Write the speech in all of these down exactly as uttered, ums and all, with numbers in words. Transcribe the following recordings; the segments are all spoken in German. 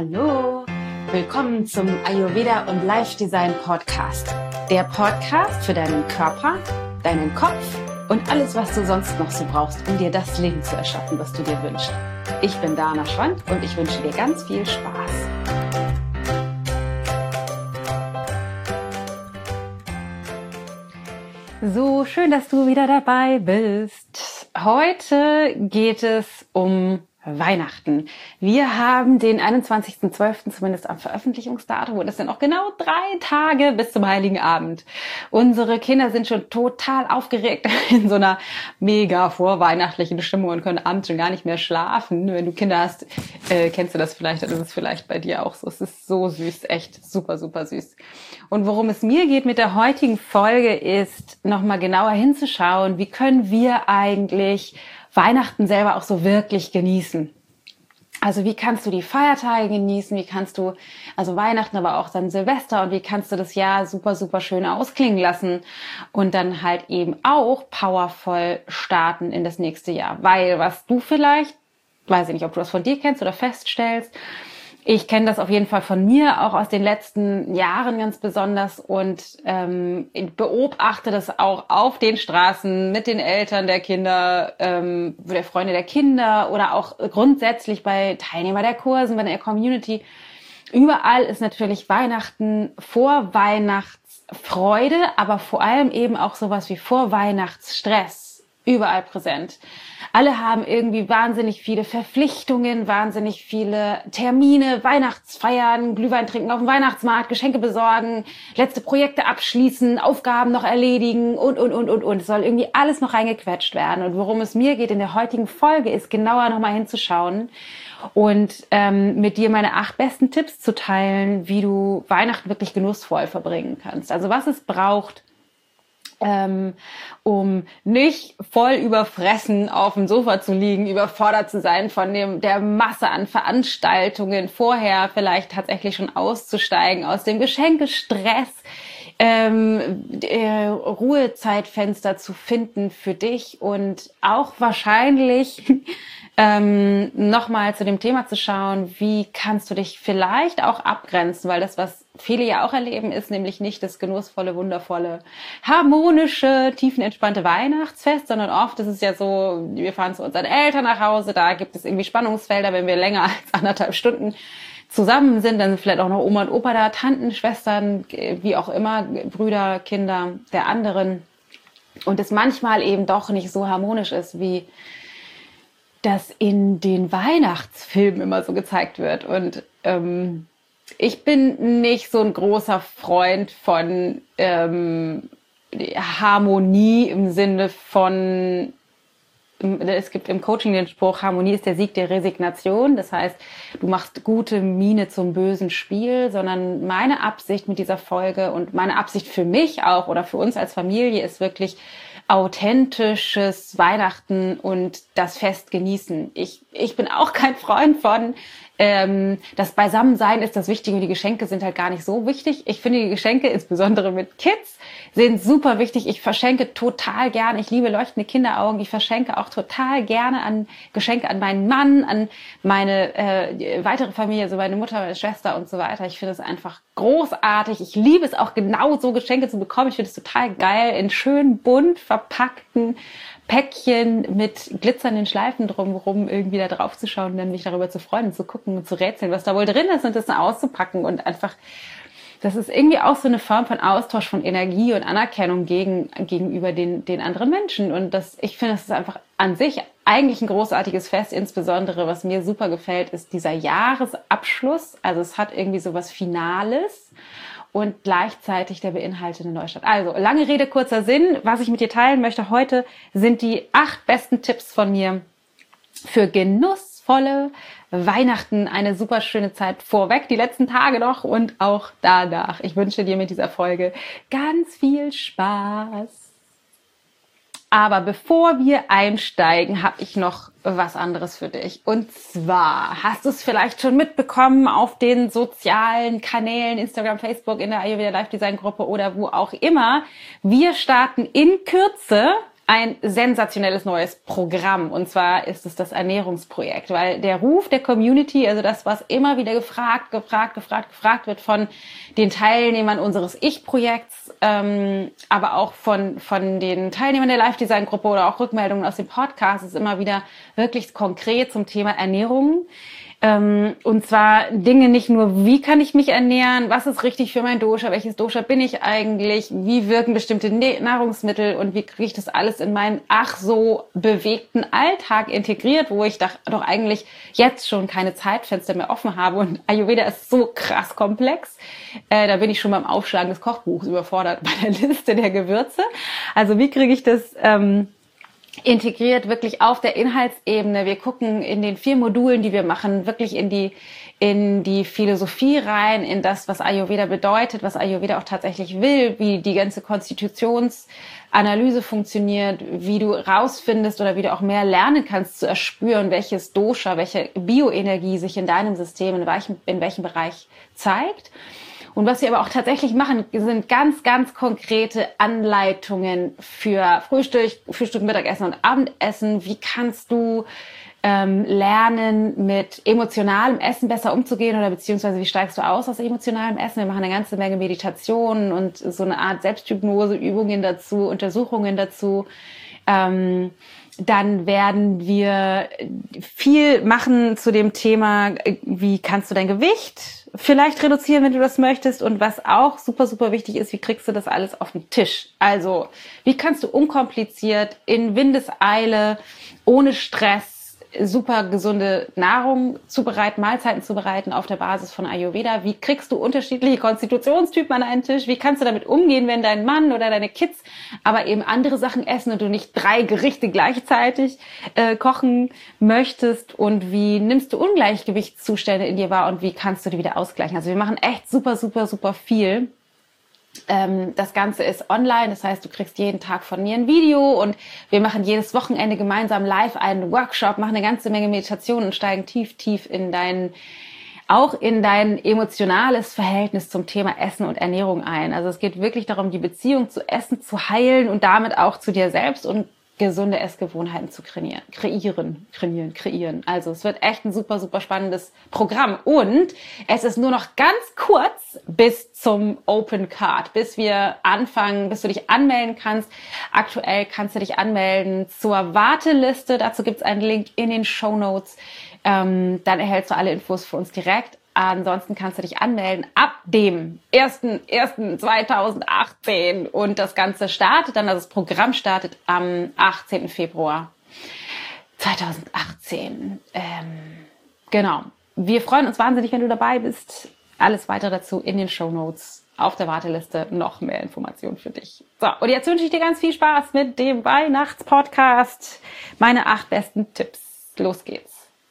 Hallo, willkommen zum Ayurveda und Life Design Podcast. Der Podcast für deinen Körper, deinen Kopf und alles, was du sonst noch so brauchst, um dir das Leben zu erschaffen, was du dir wünschst. Ich bin Dana Schwand und ich wünsche dir ganz viel Spaß. So, schön, dass du wieder dabei bist. Heute geht es um Weihnachten. Wir haben den einundzwanzigsten zwölften zumindest am Veröffentlichungsdatum und es sind noch genau drei Tage bis zum Heiligen Abend. Unsere Kinder sind schon total aufgeregt in so einer mega vorweihnachtlichen Stimmung und können abends schon gar nicht mehr schlafen. Wenn du Kinder hast, äh, kennst du das vielleicht, dann ist es vielleicht bei dir auch so. Es ist so süß, echt super, super süß. Und worum es mir geht mit der heutigen Folge ist, nochmal genauer hinzuschauen, wie können wir eigentlich Weihnachten selber auch so wirklich genießen. Also wie kannst du die Feiertage genießen, wie kannst du, also Weihnachten, aber auch dann Silvester und wie kannst du das Jahr super, super schön ausklingen lassen und dann halt eben auch powervoll starten in das nächste Jahr. Weil was du vielleicht, weiß ich nicht, ob du das von dir kennst oder feststellst, ich kenne das auf jeden Fall von mir, auch aus den letzten Jahren ganz besonders und ähm, beobachte das auch auf den Straßen mit den Eltern der Kinder, ähm, der Freunde der Kinder oder auch grundsätzlich bei Teilnehmern der Kursen, bei der Community. Überall ist natürlich Weihnachten, Vorweihnachtsfreude, aber vor allem eben auch sowas wie Vorweihnachtsstress überall präsent. Alle haben irgendwie wahnsinnig viele Verpflichtungen, wahnsinnig viele Termine, Weihnachtsfeiern, Glühwein trinken auf dem Weihnachtsmarkt, Geschenke besorgen, letzte Projekte abschließen, Aufgaben noch erledigen und, und, und, und, und. Es soll irgendwie alles noch reingequetscht werden. Und worum es mir geht in der heutigen Folge ist, genauer nochmal hinzuschauen und ähm, mit dir meine acht besten Tipps zu teilen, wie du Weihnachten wirklich genussvoll verbringen kannst. Also was es braucht, Ähm, um nicht voll überfressen auf dem Sofa zu liegen, überfordert zu sein von dem der Masse an Veranstaltungen, vorher vielleicht tatsächlich schon auszusteigen aus dem Geschenkestress, ähm, äh, Ruhezeitfenster zu finden für dich und auch wahrscheinlich ähm, nochmal zu dem Thema zu schauen, wie kannst du dich vielleicht auch abgrenzen, weil das, was viele ja auch erleben, ist nämlich nicht das genussvolle, wundervolle, harmonische, tiefenentspannte Weihnachtsfest, sondern oft ist es ja so, wir fahren zu unseren Eltern nach Hause, da gibt es irgendwie Spannungsfelder, wenn wir länger als anderthalb Stunden zusammen sind, dann sind vielleicht auch noch Oma und Opa da, Tanten, Schwestern, wie auch immer, Brüder, Kinder der anderen und es manchmal eben doch nicht so harmonisch ist, wie das in den Weihnachtsfilmen immer so gezeigt wird. Und ähm, ich bin nicht so ein großer Freund von ähm, Harmonie im Sinne von, es gibt im Coaching den Spruch, Harmonie ist der Sieg der Resignation. Das heißt, du machst gute Miene zum bösen Spiel, sondern meine Absicht mit dieser Folge und meine Absicht für mich auch oder für uns als Familie ist wirklich, authentisches Weihnachten und das Fest genießen. Ich, ich bin auch kein Freund von, ähm, das Beisammensein ist das Wichtige und die Geschenke sind halt gar nicht so wichtig. Ich finde die Geschenke, insbesondere mit Kids, sind super wichtig. Ich verschenke total gerne, ich liebe leuchtende Kinderaugen, ich verschenke auch total gerne an Geschenke an meinen Mann, an meine äh, weitere Familie, also meine Mutter, meine Schwester und so weiter. Ich finde es einfach großartig. Ich liebe es auch genau so Geschenke zu bekommen. Ich finde es total geil, in schön bunt verpackten Päckchen mit glitzernden Schleifen drumherum irgendwie da drauf zu schauen und dann mich darüber zu freuen und zu gucken und zu rätseln, was da wohl drin ist und das dann auszupacken und einfach, das ist irgendwie auch so eine Form von Austausch von Energie und Anerkennung gegen, gegenüber den, den anderen Menschen und das, ich finde, das ist einfach an sich eigentlich ein großartiges Fest, insbesondere was mir super gefällt, ist dieser Jahresabschluss, also es hat irgendwie so was Finales und gleichzeitig der beinhaltete Neustart. Also, lange Rede, kurzer Sinn. Was ich mit dir teilen möchte heute, sind die acht besten Tipps von mir für genussvolle Weihnachten. Eine super schöne Zeit vorweg, die letzten Tage noch und auch danach. Ich wünsche dir mit dieser Folge ganz viel Spaß. Aber bevor wir einsteigen, habe ich noch was anderes für dich. Und zwar hast du es vielleicht schon mitbekommen auf den sozialen Kanälen, Instagram, Facebook, in der Ayurveda Life Design Gruppe oder wo auch immer. Wir starten in Kürze ein sensationelles neues Programm. Und zwar ist es das Ernährungsprojekt, weil der Ruf der Community, also das, was immer wieder gefragt, gefragt, gefragt, gefragt wird von den Teilnehmern unseres Ich-Projekts, ähm, aber auch von, von den Teilnehmern der Live-Design-Gruppe oder auch Rückmeldungen aus dem Podcast, ist immer wieder wirklich konkret zum Thema Ernährung. Ähm, und zwar Dinge nicht nur, wie kann ich mich ernähren, was ist richtig für mein Dosha, welches Dosha bin ich eigentlich, wie wirken bestimmte Nahrungsmittel und wie kriege ich das alles in meinen ach so bewegten Alltag integriert, wo ich doch, doch eigentlich jetzt schon keine Zeitfenster mehr offen habe. Und Ayurveda ist so krass komplex. Äh, da bin ich schon beim Aufschlagen des Kochbuchs überfordert bei der Liste der Gewürze. Also wie kriege ich das ähm, integriert wirklich auf der Inhaltsebene. Wir gucken in den vier Modulen, die wir machen, wirklich in die in die Philosophie rein, in das, was Ayurveda bedeutet, was Ayurveda auch tatsächlich will, wie die ganze Konstitutionsanalyse funktioniert, wie du rausfindest oder wie du auch mehr lernen kannst zu erspüren, welches Dosha, welche Bioenergie sich in deinem System, in welchem, in welchem Bereich zeigt. Und was wir aber auch tatsächlich machen, sind ganz, ganz konkrete Anleitungen für Frühstück, Frühstück, Mittagessen und Abendessen. Wie kannst du ähm, lernen, mit emotionalem Essen besser umzugehen oder beziehungsweise wie steigst du aus aus emotionalem Essen? Wir machen eine ganze Menge Meditationen und so eine Art Selbsthypnose, Übungen dazu, Untersuchungen dazu. Ähm, Dann werden wir viel machen zu dem Thema, wie kannst du dein Gewicht vielleicht reduzieren, wenn du das möchtest. Und was auch super, super wichtig ist, wie kriegst du das alles auf den Tisch? Also, wie kannst du unkompliziert, in Windeseile, ohne Stress, super gesunde Nahrung zubereiten, Mahlzeiten zubereiten auf der Basis von Ayurveda. Wie kriegst du unterschiedliche Konstitutionstypen an einen Tisch? Wie kannst du damit umgehen, wenn dein Mann oder deine Kids aber eben andere Sachen essen und du nicht drei Gerichte gleichzeitig äh, kochen möchtest? Und wie nimmst du Ungleichgewichtszustände in dir wahr und wie kannst du die wieder ausgleichen? Also wir machen echt super, super, super viel. Ähm, das Ganze ist online, das heißt, du kriegst jeden Tag von mir ein Video und wir machen jedes Wochenende gemeinsam live einen Workshop, machen eine ganze Menge Meditationen und steigen tief, tief in dein, auch in dein emotionales Verhältnis zum Thema Essen und Ernährung ein. Also es geht wirklich darum, die Beziehung zu Essen zu heilen und damit auch zu dir selbst und gesunde Essgewohnheiten zu kreieren, kreieren, kreieren, kreieren. Also es wird echt ein super, super spannendes Programm. Und es ist nur noch ganz kurz bis zum Open Card, bis wir anfangen, bis du dich anmelden kannst. Aktuell kannst du dich anmelden zur Warteliste. Dazu gibt es einen Link in den Shownotes. Ähm, dann erhältst du alle Infos für uns direkt. Ansonsten kannst du dich anmelden ab dem ersten ersten zweitausendachtzehn und das Ganze startet dann, also das Programm startet am achtzehnten Februar zweitausendachtzehn. Ähm, genau. Wir freuen uns wahnsinnig, wenn du dabei bist. Alles weitere dazu in den Shownotes. Auf der Warteliste noch mehr Informationen für dich. So, und jetzt wünsche ich dir ganz viel Spaß mit dem Weihnachtspodcast. Meine acht besten Tipps. Los geht's.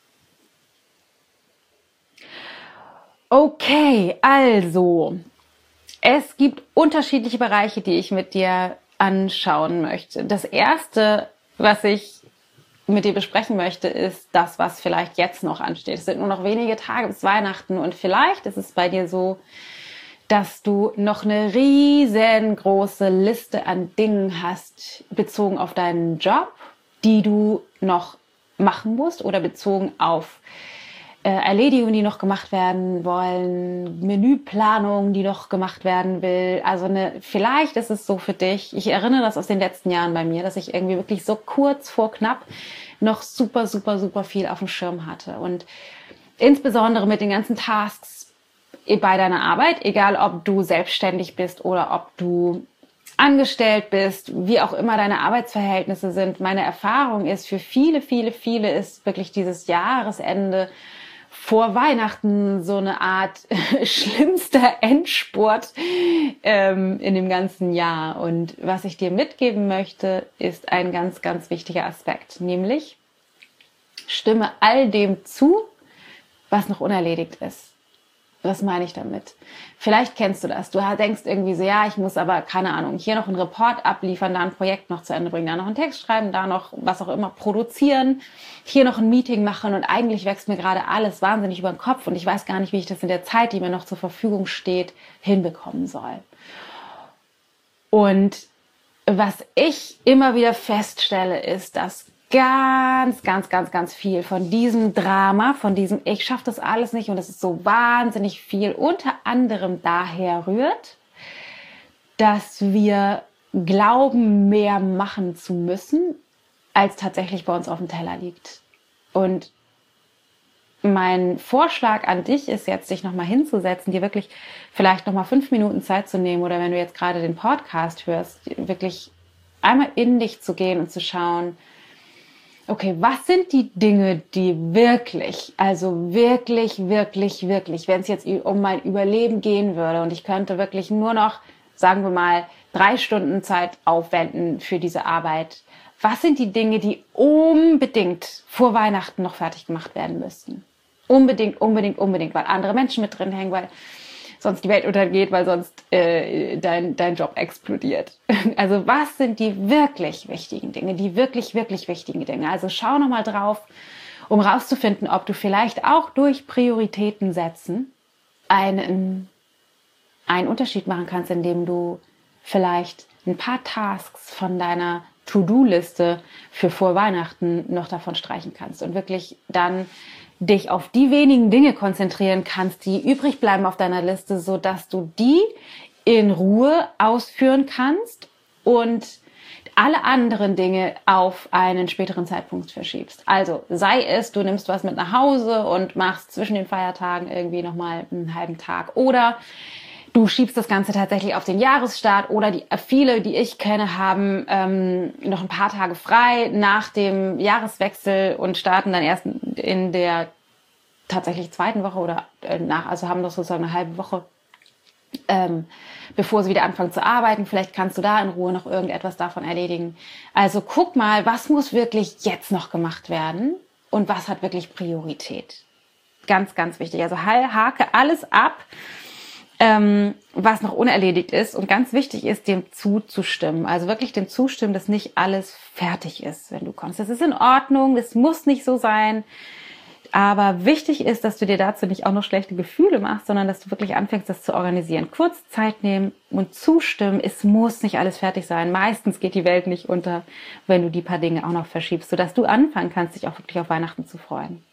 Okay, also, es gibt unterschiedliche Bereiche, die ich mit dir anschauen möchte. Das erste, was ich mit dir besprechen möchte, ist das, was vielleicht jetzt noch ansteht. Es sind nur noch wenige Tage bis Weihnachten und vielleicht ist es bei dir so, dass du noch eine riesengroße Liste an Dingen hast, bezogen auf deinen Job, die du noch machen musst oder bezogen auf Erledigungen, die noch gemacht werden wollen, Menüplanung, die noch gemacht werden will. Also eine, vielleicht ist es so für dich, ich erinnere das aus den letzten Jahren bei mir, dass ich irgendwie wirklich so kurz vor knapp noch super, super, super viel auf dem Schirm hatte. Und insbesondere mit den ganzen Tasks bei deiner Arbeit, egal ob du selbstständig bist oder ob du angestellt bist, wie auch immer deine Arbeitsverhältnisse sind. Meine Erfahrung ist, für viele, viele, viele ist wirklich dieses Jahresende vor Weihnachten so eine Art schlimmster Endspurt ähm, in dem ganzen Jahr. Und was ich dir mitgeben möchte, ist ein ganz, ganz wichtiger Aspekt, nämlich stimme all dem zu, was noch unerledigt ist. Was meine ich damit? Vielleicht kennst du das. Du denkst irgendwie so, ja, ich muss aber, keine Ahnung, hier noch einen Report abliefern, da ein Projekt noch zu Ende bringen, da noch einen Text schreiben, da noch was auch immer produzieren, hier noch ein Meeting machen und eigentlich wächst mir gerade alles wahnsinnig über den Kopf und ich weiß gar nicht, wie ich das in der Zeit, die mir noch zur Verfügung steht, hinbekommen soll. Und was ich immer wieder feststelle, ist, dass ganz, ganz, ganz, ganz viel von diesem Drama, von diesem ich schaffe das alles nicht und es ist so wahnsinnig viel, unter anderem daher rührt, dass wir glauben, mehr machen zu müssen, als tatsächlich bei uns auf dem Teller liegt. Und mein Vorschlag an dich ist jetzt, dich nochmal hinzusetzen, dir wirklich vielleicht nochmal fünf Minuten Zeit zu nehmen oder wenn du jetzt gerade den Podcast hörst, wirklich einmal in dich zu gehen und zu schauen, okay, was sind die Dinge, die wirklich, also wirklich, wirklich, wirklich, wenn es jetzt um mein Überleben gehen würde und ich könnte wirklich nur noch, sagen wir mal, drei Stunden Zeit aufwenden für diese Arbeit, was sind die Dinge, die unbedingt vor Weihnachten noch fertig gemacht werden müssten? Unbedingt, unbedingt, unbedingt, weil andere Menschen mit drin hängen, weil sonst die Welt untergeht, weil sonst äh, dein, dein Job explodiert. Also was sind die wirklich wichtigen Dinge, die wirklich, wirklich wichtigen Dinge? Also schau nochmal drauf, um rauszufinden, ob du vielleicht auch durch Prioritäten setzen einen, einen Unterschied machen kannst, indem du vielleicht ein paar Tasks von deiner To-Do-Liste für vor Weihnachten noch davon streichen kannst und wirklich dann dich auf die wenigen Dinge konzentrieren kannst, die übrig bleiben auf deiner Liste, so dass du die in Ruhe ausführen kannst und alle anderen Dinge auf einen späteren Zeitpunkt verschiebst. Also sei es, du nimmst was mit nach Hause und machst zwischen den Feiertagen irgendwie nochmal einen halben Tag oder du schiebst das Ganze tatsächlich auf den Jahresstart oder die viele, die ich kenne, haben ähm, noch ein paar Tage frei nach dem Jahreswechsel und starten dann erst in der tatsächlich zweiten Woche oder äh, nach, also haben noch sozusagen eine halbe Woche, ähm, bevor sie wieder anfangen zu arbeiten. Vielleicht kannst du da in Ruhe noch irgendetwas davon erledigen. Also guck mal, was muss wirklich jetzt noch gemacht werden und was hat wirklich Priorität. Ganz, ganz wichtig. Also hake alles ab, Ähm, was noch unerledigt ist und ganz wichtig ist, dem zuzustimmen. Also wirklich dem zustimmen, dass nicht alles fertig ist, wenn du kommst. Das ist in Ordnung, das muss nicht so sein. Aber wichtig ist, dass du dir dazu nicht auch noch schlechte Gefühle machst, sondern dass du wirklich anfängst, das zu organisieren. Kurz Zeit nehmen und zustimmen. Es muss nicht alles fertig sein. Meistens geht die Welt nicht unter, wenn du die paar Dinge auch noch verschiebst, sodass du anfangen kannst, dich auch wirklich auf Weihnachten zu freuen.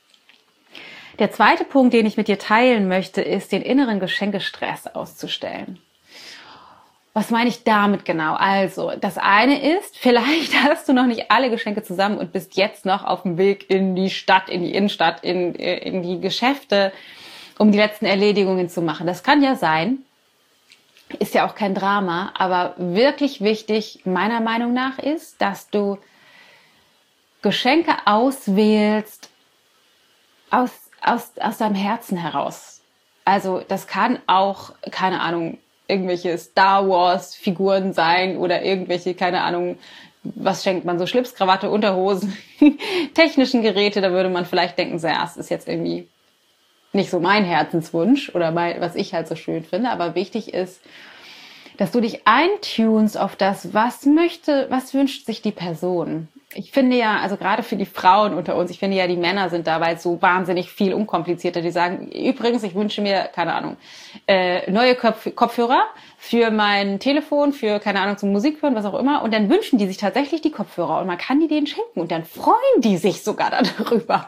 Der zweite Punkt, den ich mit dir teilen möchte, ist, den inneren Geschenkestress auszustellen. Was meine ich damit genau? Also, das eine ist, vielleicht hast du noch nicht alle Geschenke zusammen und bist jetzt noch auf dem Weg in die Stadt, in die Innenstadt, in, in die Geschäfte, um die letzten Erledigungen zu machen. Das kann ja sein. Ist ja auch kein Drama, aber wirklich wichtig, meiner Meinung nach, ist, dass du Geschenke auswählst aus Aus, aus deinem Herzen heraus. Also das kann auch, keine Ahnung, irgendwelche Star Wars Figuren sein oder irgendwelche, keine Ahnung, was schenkt man so, Schlips, Krawatte, Unterhosen, technischen Geräte, da würde man vielleicht denken, so ja, es ist jetzt irgendwie nicht so mein Herzenswunsch oder mein, was ich halt so schön finde, aber wichtig ist, dass du dich eintunst auf das, was möchte, was wünscht sich die Person. Ich finde ja, also gerade für die Frauen unter uns, ich finde ja, die Männer sind dabei so wahnsinnig viel unkomplizierter. Die sagen, übrigens, ich wünsche mir, keine Ahnung, äh, neue Kopf- Kopfhörer für mein Telefon, für, keine Ahnung, zum Musik hören, was auch immer. Und dann wünschen die sich tatsächlich die Kopfhörer und man kann die denen schenken und dann freuen die sich sogar darüber.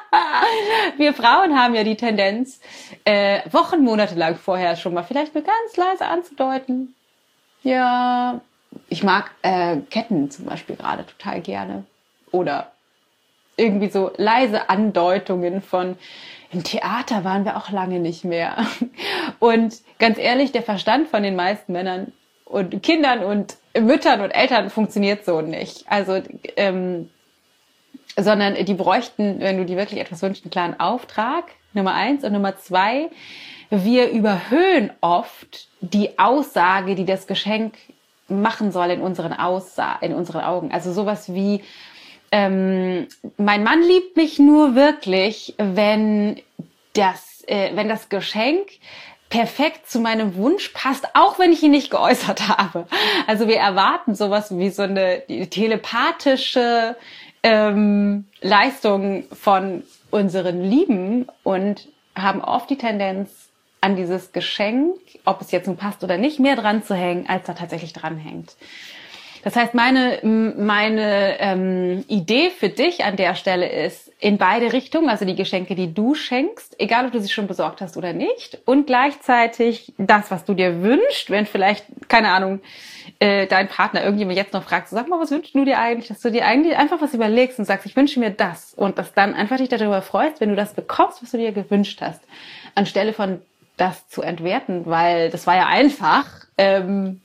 Wir Frauen haben ja die Tendenz, äh, Wochen, Monate lang vorher schon mal vielleicht nur ganz leise anzudeuten. Ja, ich mag äh, Ketten zum Beispiel gerade total gerne. Oder irgendwie so leise Andeutungen von, im Theater waren wir auch lange nicht mehr. Und ganz ehrlich, der Verstand von den meisten Männern und Kindern und Müttern und Eltern funktioniert so nicht. Also, ähm, sondern die bräuchten, wenn du dir wirklich etwas wünschst, einen klaren Auftrag, Nummer eins. Und Nummer zwei, wir überhöhen oft die Aussage, die das Geschenk machen soll in unseren Aussa in unseren Augen. Also sowas wie, ähm, mein Mann liebt mich nur wirklich, wenn das, äh, wenn das Geschenk perfekt zu meinem Wunsch passt, auch wenn ich ihn nicht geäußert habe. Also wir erwarten sowas wie so eine telepathische ähm, Leistung von unseren Lieben und haben oft die Tendenz, an dieses Geschenk, ob es jetzt nun passt oder nicht, mehr dran zu hängen, als da tatsächlich dran hängt. Das heißt, meine, meine ähm, Idee für dich an der Stelle ist, in beide Richtungen, also die Geschenke, die du schenkst, egal ob du sie schon besorgt hast oder nicht, und gleichzeitig das, was du dir wünschst, wenn vielleicht, keine Ahnung, äh, dein Partner irgendjemand jetzt noch fragt, so, sag mal, was wünschst du dir eigentlich, dass du dir eigentlich einfach was überlegst und sagst, ich wünsche mir das, und dass dann einfach dich darüber freust, wenn du das bekommst, was du dir gewünscht hast, anstelle von das zu entwerten, weil das war ja einfach, ähm,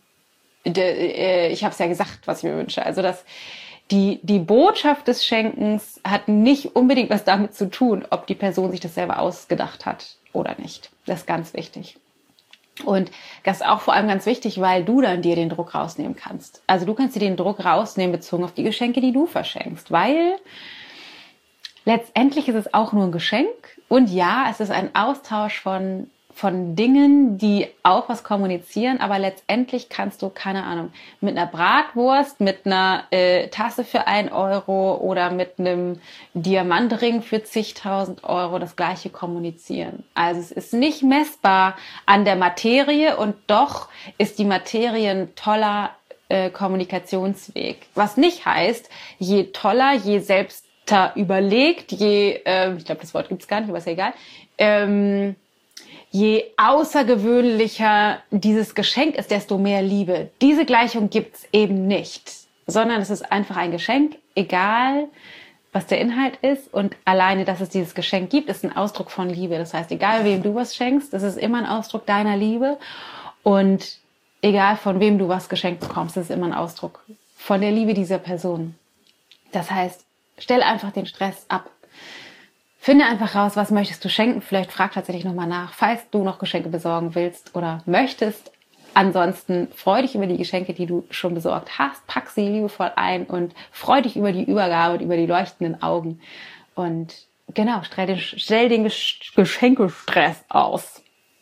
ich habe es ja gesagt, was ich mir wünsche. Also das, die, die Botschaft des Schenkens hat nicht unbedingt was damit zu tun, ob die Person sich das selber ausgedacht hat oder nicht. Das ist ganz wichtig. Und das ist auch vor allem ganz wichtig, weil du dann dir den Druck rausnehmen kannst. Also du kannst dir den Druck rausnehmen bezogen auf die Geschenke, die du verschenkst, weil letztendlich ist es auch nur ein Geschenk. Und ja, es ist ein Austausch von von Dingen, die auch was kommunizieren, aber letztendlich kannst du, keine Ahnung, mit einer Bratwurst, mit einer äh, Tasse für ein Euro oder mit einem Diamantring für zigtausend Euro das Gleiche kommunizieren. Also es ist nicht messbar an der Materie, und doch ist die Materie ein toller äh, Kommunikationsweg. Was nicht heißt, je toller, je selbster überlegt, je, äh, ich glaube, das Wort gibt's gar nicht, aber ist ja egal, ähm, je außergewöhnlicher dieses Geschenk ist, desto mehr Liebe. Diese Gleichung gibt's eben nicht, sondern es ist einfach ein Geschenk, egal was der Inhalt ist. Und alleine, dass es dieses Geschenk gibt, ist ein Ausdruck von Liebe. Das heißt, egal wem du was schenkst, das ist immer ein Ausdruck deiner Liebe. Und egal von wem du was geschenkt bekommst, das ist immer ein Ausdruck von der Liebe dieser Person. Das heißt, stell einfach den Stress ab. Finde einfach raus, was möchtest du schenken. Vielleicht frag tatsächlich nochmal nach, falls du noch Geschenke besorgen willst oder möchtest. Ansonsten freu dich über die Geschenke, die du schon besorgt hast. Pack sie liebevoll ein und freu dich über die Übergabe und über die leuchtenden Augen. Und genau, stell den, stell den Geschenkestress aus.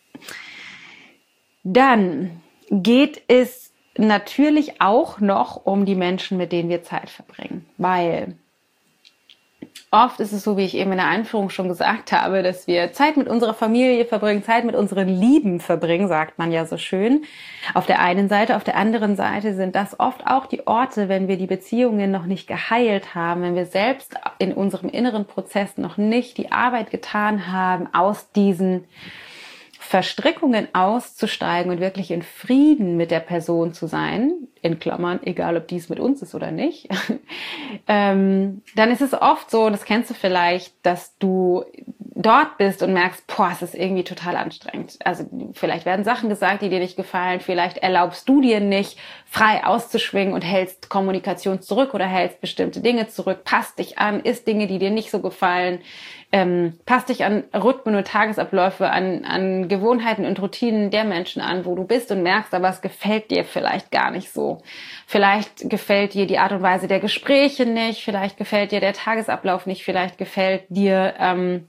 Dann geht es natürlich auch noch um die Menschen, mit denen wir Zeit verbringen. Weil oft ist es so, wie ich eben in der Einführung schon gesagt habe, dass wir Zeit mit unserer Familie verbringen, Zeit mit unseren Lieben verbringen, sagt man ja so schön. Auf der einen Seite, auf der anderen Seite sind das oft auch die Orte, wenn wir die Beziehungen noch nicht geheilt haben, wenn wir selbst in unserem inneren Prozess noch nicht die Arbeit getan haben, aus diesen Verstrickungen auszusteigen und wirklich in Frieden mit der Person zu sein, in Klammern, egal ob dies mit uns ist oder nicht, ähm, dann ist es oft so, und das kennst du vielleicht, dass du dort bist und merkst, boah, es ist irgendwie total anstrengend. Also vielleicht werden Sachen gesagt, die dir nicht gefallen, vielleicht erlaubst du dir nicht, frei auszuschwingen und hältst Kommunikation zurück oder hältst bestimmte Dinge zurück, passt dich an, isst Dinge, die dir nicht so gefallen, ähm, passt dich an Rhythmen und Tagesabläufe, an, an Gewohnheiten und Routinen der Menschen an, wo du bist, und merkst, aber es gefällt dir vielleicht gar nicht so. Vielleicht gefällt dir die Art und Weise der Gespräche nicht, vielleicht gefällt dir der Tagesablauf nicht, vielleicht gefällt dir ähm,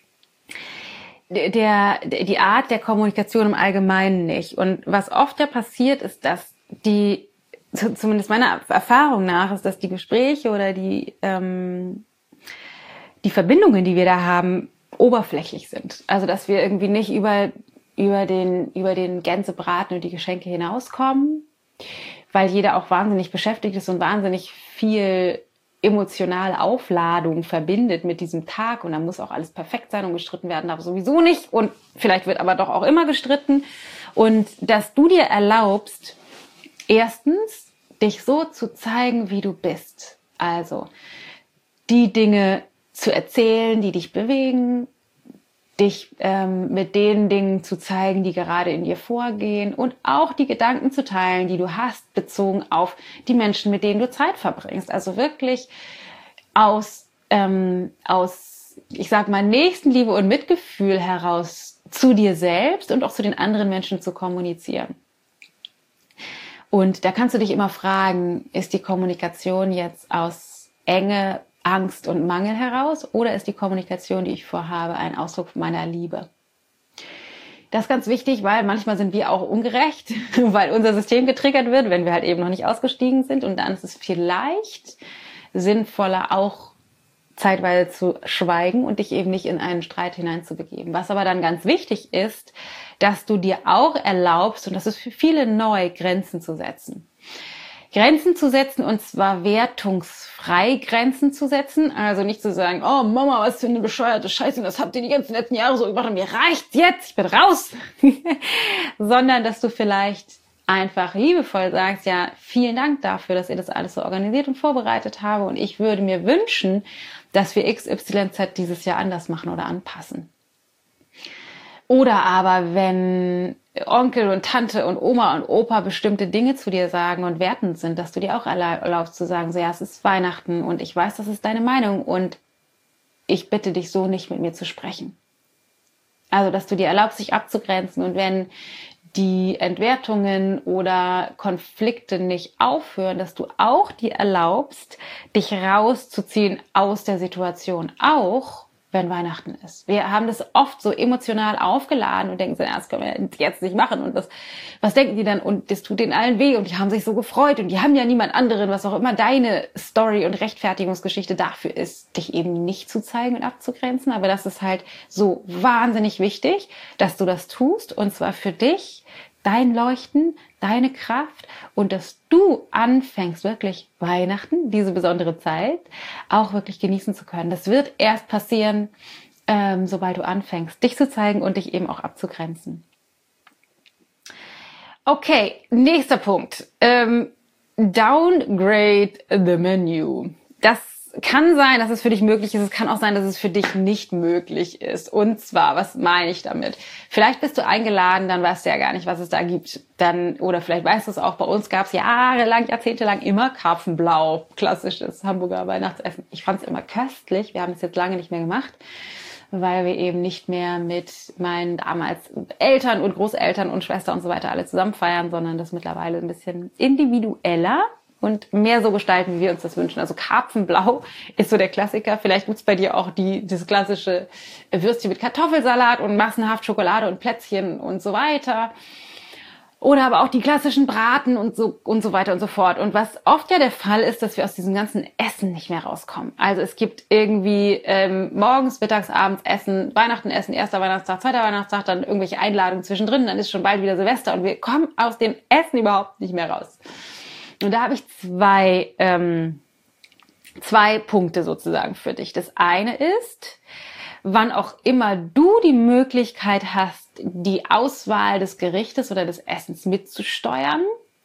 der, die Art der Kommunikation im Allgemeinen nicht. Und was oft ja passiert, ist, dass die, zumindest meiner Erfahrung nach, ist, dass die Gespräche oder die, ähm, die Verbindungen, die wir da haben, oberflächlich sind. Also, dass wir irgendwie nicht über, über den, über den Gänsebraten und die Geschenke hinauskommen, weil jeder auch wahnsinnig beschäftigt ist und wahnsinnig viel emotionale Aufladung verbindet mit diesem Tag, und dann muss auch alles perfekt sein, und gestritten werden darf sowieso nicht, und vielleicht wird aber doch auch immer gestritten, und dass du dir erlaubst, erstens, dich so zu zeigen, wie du bist. Also die Dinge zu erzählen, die dich bewegen, dich ähm, mit den Dingen zu zeigen, die gerade in dir vorgehen, und auch die Gedanken zu teilen, die du hast, bezogen auf die Menschen, mit denen du Zeit verbringst. Also wirklich aus, ähm, aus, ich sag mal, Nächstenliebe und Mitgefühl heraus zu dir selbst und auch zu den anderen Menschen zu kommunizieren. Und da kannst du dich immer fragen, ist die Kommunikation jetzt aus Enge, Angst und Mangel heraus, oder ist die Kommunikation, die ich vorhabe, ein Ausdruck meiner Liebe? Das ist ganz wichtig, weil manchmal sind wir auch ungerecht, weil unser System getriggert wird, wenn wir halt eben noch nicht ausgestiegen sind, und dann ist es vielleicht sinnvoller, auch zeitweise zu schweigen und dich eben nicht in einen Streit hineinzubegeben. Was aber dann ganz wichtig ist, dass du dir auch erlaubst, und das ist für viele neu, Grenzen zu setzen. Grenzen zu setzen, und zwar wertungsfrei Grenzen zu setzen. Also nicht zu sagen, oh Mama, was für eine bescheuerte Scheiße, das habt ihr die ganzen letzten Jahre so gemacht und mir reicht's jetzt, ich bin raus. Sondern, dass du vielleicht einfach liebevoll sagst, ja, vielen Dank dafür, dass ihr das alles so organisiert und vorbereitet habe, und ich würde mir wünschen, dass wir X Y Z dieses Jahr anders machen oder anpassen. Oder aber, wenn Onkel und Tante und Oma und Opa bestimmte Dinge zu dir sagen und wertend sind, dass du dir auch erlaubst zu sagen, so, ja, es ist Weihnachten und ich weiß, das ist deine Meinung und ich bitte dich so nicht mit mir zu sprechen. Also, dass du dir erlaubst, dich abzugrenzen, und wenn die Entwertungen oder Konflikte nicht aufhören, dass du auch dir erlaubst, dich rauszuziehen aus der Situation, auch wenn Weihnachten ist. Wir haben das oft so emotional aufgeladen und denken so, ja, das können wir jetzt nicht machen, und das, was denken die dann, und das tut denen allen weh und die haben sich so gefreut und die haben ja niemand anderen, was auch immer deine Story und Rechtfertigungsgeschichte dafür ist, dich eben nicht zu zeigen und abzugrenzen. Aber das ist halt so wahnsinnig wichtig, dass du das tust, und zwar für dich, dein Leuchten, deine Kraft, und dass du anfängst, wirklich Weihnachten, diese besondere Zeit, auch wirklich genießen zu können. Das wird erst passieren, ähm, sobald du anfängst, dich zu zeigen und dich eben auch abzugrenzen. Okay, nächster Punkt. Ähm, downgrade the menu. Das kann sein, dass es für dich möglich ist. Es kann auch sein, dass es für dich nicht möglich ist. Und zwar, was meine ich damit? Vielleicht bist du eingeladen, dann weißt du ja gar nicht, was es da gibt. Dann, oder vielleicht weißt du es auch, bei uns gab es jahrelang, jahrzehntelang immer Karpfenblau. Klassisches Hamburger Weihnachtsessen. Ich fand es immer köstlich. Wir haben es jetzt lange nicht mehr gemacht, weil wir eben nicht mehr mit meinen damals Eltern und Großeltern und Schwestern und so weiter alle zusammen feiern, sondern das mittlerweile ein bisschen individueller und mehr so gestalten, wie wir uns das wünschen. Also Karpfenblau ist so der Klassiker. Vielleicht gibt's bei dir auch die das klassische Würstchen mit Kartoffelsalat und massenhaft Schokolade und Plätzchen und so weiter. Oder aber auch die klassischen Braten und so und so weiter und so fort. Und was oft ja der Fall ist, dass wir aus diesem ganzen Essen nicht mehr rauskommen. Also es gibt irgendwie ähm, morgens, mittags, abends Essen, Weihnachten essen, erster Weihnachtstag, zweiter Weihnachtstag, dann irgendwelche Einladungen zwischendrin, dann ist schon bald wieder Silvester und wir kommen aus dem Essen überhaupt nicht mehr raus. Und da habe ich zwei, ähm, zwei Punkte sozusagen für dich. Das eine ist, wann auch immer du die Möglichkeit hast, die Auswahl des Gerichtes oder des Essens mitzusteuern,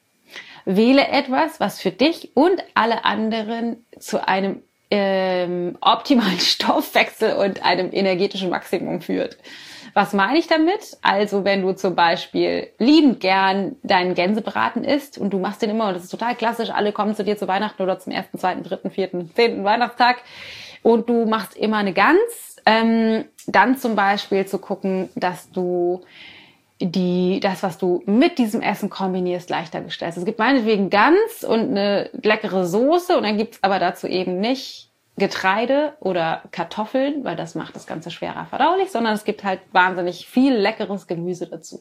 wähle etwas, was für dich und alle anderen zu einem ähm, optimalen Stoffwechsel und einem energetischen Maximum führt. Was meine ich damit? Also wenn du zum Beispiel liebend gern deinen Gänsebraten isst und du machst den immer, und das ist total klassisch, alle kommen zu dir zu Weihnachten oder zum ersten, zweiten, dritten, vierten, zehnten Weihnachtstag und du machst immer eine Gans, ähm, dann zum Beispiel zu gucken, dass du die, das, was du mit diesem Essen kombinierst, leichter gestaltest. Es gibt meinetwegen Gans und eine leckere Soße, und dann gibt's aber dazu eben nicht Getreide oder Kartoffeln, weil das macht das Ganze schwerer verdaulich, sondern es gibt halt wahnsinnig viel leckeres Gemüse dazu.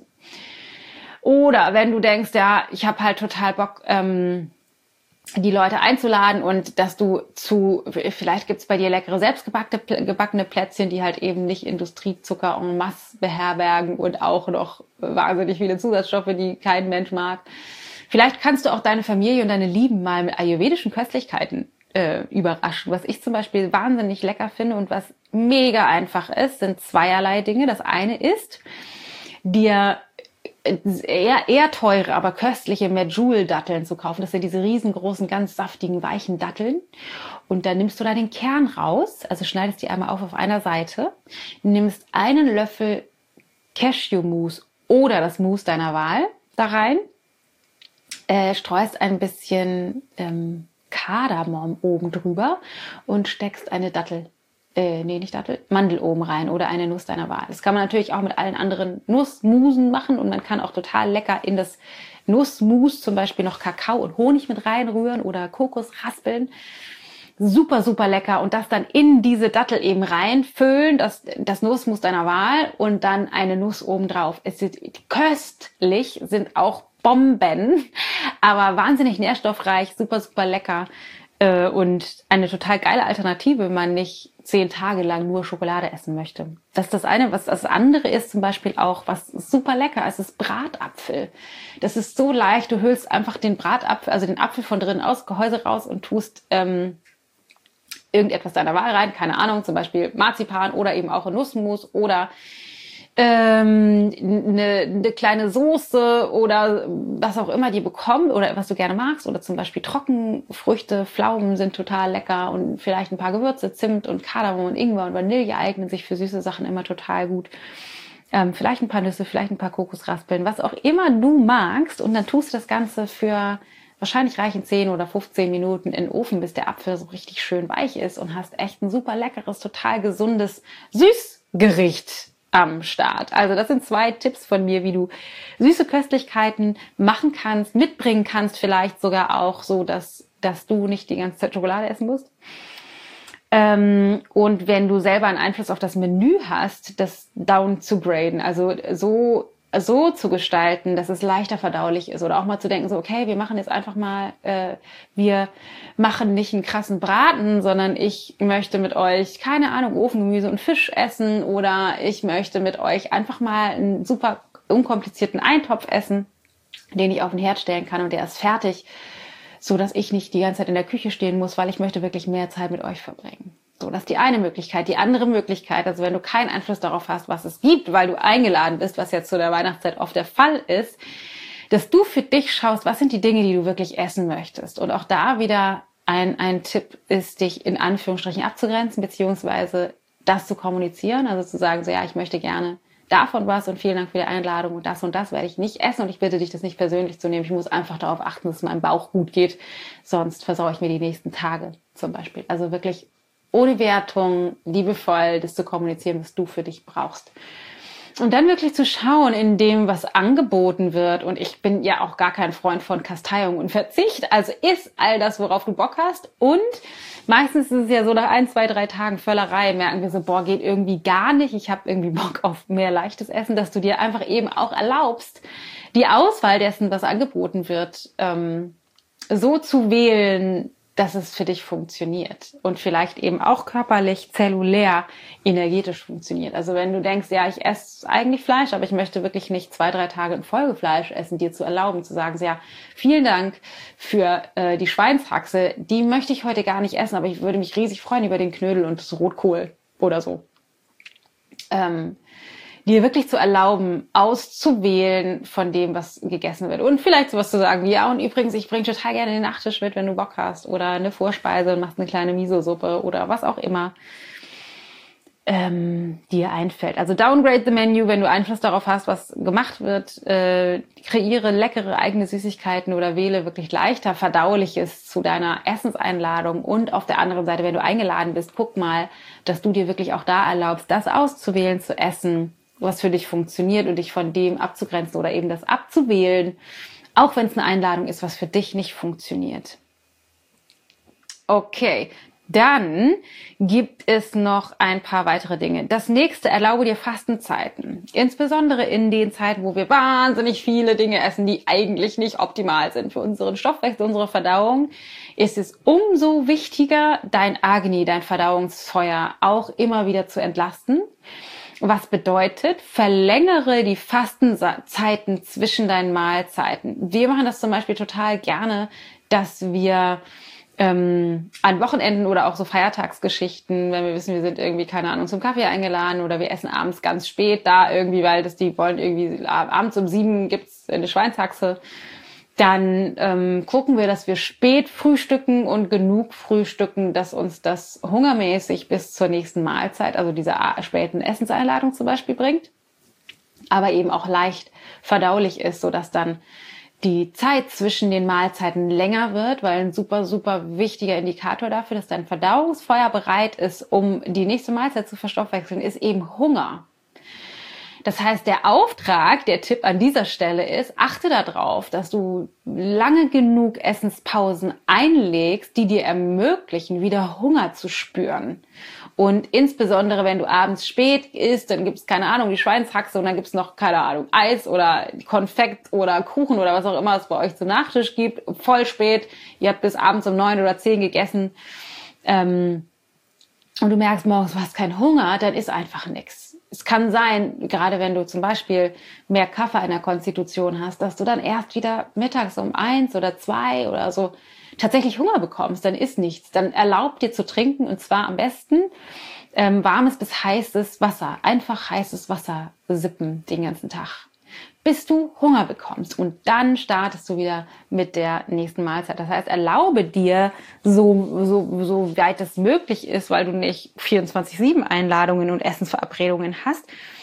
Oder wenn du denkst, ja, ich habe halt total Bock, ähm, die Leute einzuladen, und dass du zu, vielleicht gibt's bei dir leckere selbstgebackene gebackene Plätzchen, die halt eben nicht Industriezucker en masse beherbergen und auch noch wahnsinnig viele Zusatzstoffe, die kein Mensch mag. Vielleicht kannst du auch deine Familie und deine Lieben mal mit ayurvedischen Köstlichkeiten äh, überraschen. Was ich zum Beispiel wahnsinnig lecker finde und was mega einfach ist, sind zweierlei Dinge. Das eine ist, dir eher, eher teure, aber köstliche Medjool-Datteln zu kaufen. Das sind diese riesengroßen, ganz saftigen, weichen Datteln. Und dann nimmst du da den Kern raus, also schneidest die einmal auf auf einer Seite, nimmst einen Löffel Cashew-Mousse oder das Mousse deiner Wahl da rein, äh, streust ein bisschen ähm, Kardamom oben drüber und steckst eine Dattel, äh, nee, nicht Dattel, Mandel oben rein oder eine Nuss deiner Wahl. Das kann man natürlich auch mit allen anderen Nussmusen machen, und man kann auch total lecker in das Nussmus zum Beispiel noch Kakao und Honig mit reinrühren oder Kokos raspeln. Super, super lecker, und das dann in diese Dattel eben reinfüllen, das, das Nussmus deiner Wahl, und dann eine Nuss oben drauf. Es ist köstlich, sind auch Bomben, aber wahnsinnig nährstoffreich, super, super lecker. Äh, und eine total geile Alternative, wenn man nicht zehn Tage lang nur Schokolade essen möchte. Das ist das eine. Was das andere ist zum Beispiel auch, was super lecker ist, ist Bratapfel. Das ist so leicht. Du hüllst einfach den Bratapfel, also den Apfel von drinnen aus, Gehäuse raus und tust ähm, irgendetwas deiner Wahl rein. Keine Ahnung, zum Beispiel Marzipan oder eben auch Nussmus oder ähm, eine, eine kleine Soße oder was auch immer die bekommen oder was du gerne magst oder zum Beispiel Trockenfrüchte, Pflaumen sind total lecker und vielleicht ein paar Gewürze, Zimt und Kardamom und Ingwer und Vanille eignen sich für süße Sachen immer total gut. Ähm, vielleicht ein paar Nüsse, vielleicht ein paar Kokosraspeln, was auch immer du magst und dann tust du das Ganze für wahrscheinlich reichen zehn oder fünfzehn Minuten in den Ofen, bis der Apfel so richtig schön weich ist und hast echt ein super leckeres, total gesundes Süßgericht am Start. Also das sind zwei Tipps von mir, wie du süße Köstlichkeiten machen kannst, mitbringen kannst, vielleicht sogar auch so, dass, dass du nicht die ganze Zeit Schokolade essen musst. Ähm, und wenn du selber einen Einfluss auf das Menü hast, das down zu graden, also so so zu gestalten, dass es leichter verdaulich ist oder auch mal zu denken, so okay, wir machen jetzt einfach mal, äh, wir machen nicht einen krassen Braten, sondern ich möchte mit euch, keine Ahnung, Ofengemüse und Fisch essen oder ich möchte mit euch einfach mal einen super unkomplizierten Eintopf essen, den ich auf den Herd stellen kann und der ist fertig, so dass ich nicht die ganze Zeit in der Küche stehen muss, weil ich möchte wirklich mehr Zeit mit euch verbringen. So, das ist die eine Möglichkeit. Die andere Möglichkeit, also wenn du keinen Einfluss darauf hast, was es gibt, weil du eingeladen bist, was jetzt zu der Weihnachtszeit oft der Fall ist, dass du für dich schaust, was sind die Dinge, die du wirklich essen möchtest. Und auch da wieder ein, ein Tipp ist, dich in Anführungsstrichen abzugrenzen, beziehungsweise das zu kommunizieren, also zu sagen, so ja, ich möchte gerne davon was und vielen Dank für die Einladung und das und das werde ich nicht essen und ich bitte dich, das nicht persönlich zu nehmen. Ich muss einfach darauf achten, dass es meinem Bauch gut geht, sonst versaue ich mir die nächsten Tage zum Beispiel. Also wirklich ohne Wertung, liebevoll, das zu kommunizieren, was du für dich brauchst. Und dann wirklich zu schauen in dem, was angeboten wird. Und ich bin ja auch gar kein Freund von Kasteiung und Verzicht. Also iss all das, worauf du Bock hast. Und meistens ist es ja so, nach ein, zwei, drei Tagen Völlerei merken wir so, boah, geht irgendwie gar nicht. Ich habe irgendwie Bock auf mehr leichtes Essen, dass du dir einfach eben auch erlaubst, die Auswahl dessen, was angeboten wird, ähm, so zu wählen, dass es für dich funktioniert und vielleicht eben auch körperlich, zellulär, energetisch funktioniert. Also wenn du denkst, ja, ich esse eigentlich Fleisch, aber ich möchte wirklich nicht zwei, drei Tage in Folge Fleisch essen, dir zu erlauben, zu sagen, ja, vielen Dank für äh, die Schweinshaxe, die möchte ich heute gar nicht essen, aber ich würde mich riesig freuen über den Knödel und das Rotkohl oder so. Ähm, dir wirklich zu erlauben, auszuwählen von dem, was gegessen wird. Und vielleicht sowas zu sagen wie, ja, und übrigens, ich bringe total gerne den Nachtisch mit, wenn du Bock hast. Oder eine Vorspeise und machst eine kleine Miso-Suppe oder was auch immer ähm, dir einfällt. Also downgrade the menu, wenn du Einfluss darauf hast, was gemacht wird. Äh, kreiere leckere eigene Süßigkeiten oder wähle wirklich leichter Verdauliches zu deiner Essenseinladung. Und auf der anderen Seite, wenn du eingeladen bist, guck mal, dass du dir wirklich auch da erlaubst, das auszuwählen, zu essen, was für dich funktioniert und dich von dem abzugrenzen oder eben das abzuwählen, auch wenn es eine Einladung ist, was für dich nicht funktioniert. Okay, dann gibt es noch ein paar weitere Dinge. Das nächste, erlaube dir Fastenzeiten. Insbesondere in den Zeiten, wo wir wahnsinnig viele Dinge essen, die eigentlich nicht optimal sind für unseren Stoffwechsel, unsere Verdauung, ist es umso wichtiger, dein Agni, dein Verdauungsfeuer auch immer wieder zu entlasten. Was bedeutet, verlängere die Fastenzeiten zwischen deinen Mahlzeiten. Wir machen das zum Beispiel total gerne, dass wir ähm, an Wochenenden oder auch so Feiertagsgeschichten, wenn wir wissen, wir sind irgendwie, keine Ahnung, zum Kaffee eingeladen oder wir essen abends ganz spät da irgendwie, weil das die wollen irgendwie, abends um sieben gibt's eine Schweinshaxe. Dann ähm, gucken wir, dass wir spät frühstücken und genug frühstücken, dass uns das hungermäßig bis zur nächsten Mahlzeit, also dieser späten Essenseinladung zum Beispiel bringt, aber eben auch leicht verdaulich ist, sodass dann die Zeit zwischen den Mahlzeiten länger wird, weil ein super, super wichtiger Indikator dafür, dass dein Verdauungsfeuer bereit ist, um die nächste Mahlzeit zu verstoffwechseln, ist eben Hunger. Das heißt, der Auftrag, der Tipp an dieser Stelle ist, achte darauf, dass du lange genug Essenspausen einlegst, die dir ermöglichen, wieder Hunger zu spüren. Und insbesondere, wenn du abends spät isst, dann gibt's keine Ahnung, die Schweinshaxe und dann gibt's noch, keine Ahnung, Eis oder Konfekt oder Kuchen oder was auch immer es bei euch zum Nachtisch gibt. Voll spät, ihr habt bis abends um neun oder zehn gegessen ähm, und du merkst morgens, du hast keinen Hunger, dann ist einfach nix. Es kann sein, gerade wenn du zum Beispiel mehr Kaffee in der Konstitution hast, dass du dann erst wieder mittags um eins oder zwei oder so tatsächlich Hunger bekommst, dann ist nichts. Dann erlaub dir zu trinken und zwar am besten ähm, warmes bis heißes Wasser. Einfach heißes Wasser sippen den ganzen Tag, bis du Hunger bekommst. Und dann startest du wieder mit der nächsten Mahlzeit. Das heißt, erlaube dir, so, so, so weit es möglich ist, weil du nicht vierundzwanzig sieben Einladungen und Essensverabredungen hast,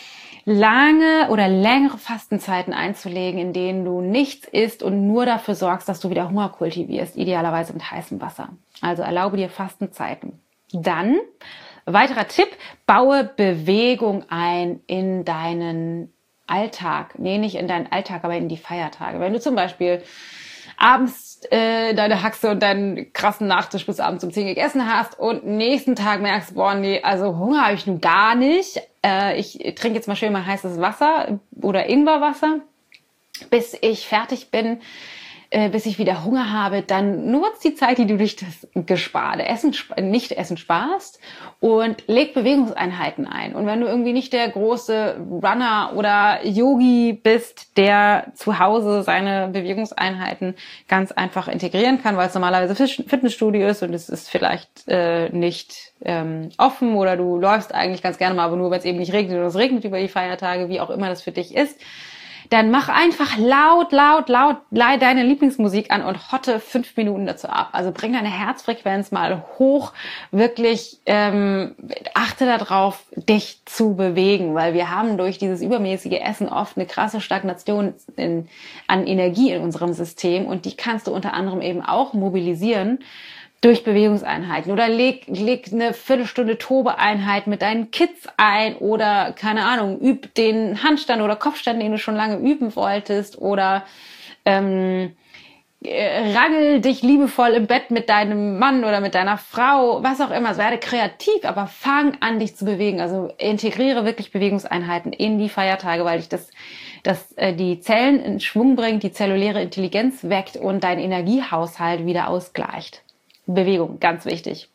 lange oder längere Fastenzeiten einzulegen, in denen du nichts isst und nur dafür sorgst, dass du wieder Hunger kultivierst, idealerweise mit heißem Wasser. Also erlaube dir Fastenzeiten. Dann, weiterer Tipp, baue Bewegung ein in deinen Alltag. Nee, nicht in deinen Alltag, aber in die Feiertage. Wenn du zum Beispiel abends äh, deine Haxe und deinen krassen Nachtisch bis abends um zehn gegessen hast und nächsten Tag merkst, boah, nee, also Hunger habe ich nun gar nicht. Äh, ich trinke jetzt mal schön mal heißes Wasser oder Ingwerwasser, bis ich fertig bin, äh, bis ich wieder Hunger habe, dann nutz die Zeit, die du durch das gesparte Essen, nicht Essen sparst und leg Bewegungseinheiten ein. Und wenn du irgendwie nicht der große Runner oder Yogi bist, der zu Hause seine Bewegungseinheiten ganz einfach integrieren kann, weil es normalerweise Fitnessstudio ist und es ist vielleicht äh, nicht ähm, offen oder du läufst eigentlich ganz gerne mal, aber nur, wenn es eben nicht regnet oder es regnet über die Feiertage, wie auch immer das für dich ist, dann mach einfach laut, laut, laut deine Lieblingsmusik an und hotte fünf Minuten dazu ab. Also bring deine Herzfrequenz mal hoch. Wirklich ähm, achte darauf, dich zu bewegen, weil wir haben durch dieses übermäßige Essen oft eine krasse Stagnation in, an Energie in unserem System und die kannst du unter anderem eben auch mobilisieren durch Bewegungseinheiten oder leg, leg eine Viertelstunde Tobeeinheit mit deinen Kids ein oder, keine Ahnung, üb den Handstand oder Kopfstand, den du schon lange üben wolltest oder ähm, rangel dich liebevoll im Bett mit deinem Mann oder mit deiner Frau, was auch immer. Werde kreativ, aber fang an, dich zu bewegen. Also integriere wirklich Bewegungseinheiten in die Feiertage, weil dich das, das äh, die Zellen in Schwung bringt, die zelluläre Intelligenz weckt und dein Energiehaushalt wieder ausgleicht. Bewegung, ganz wichtig.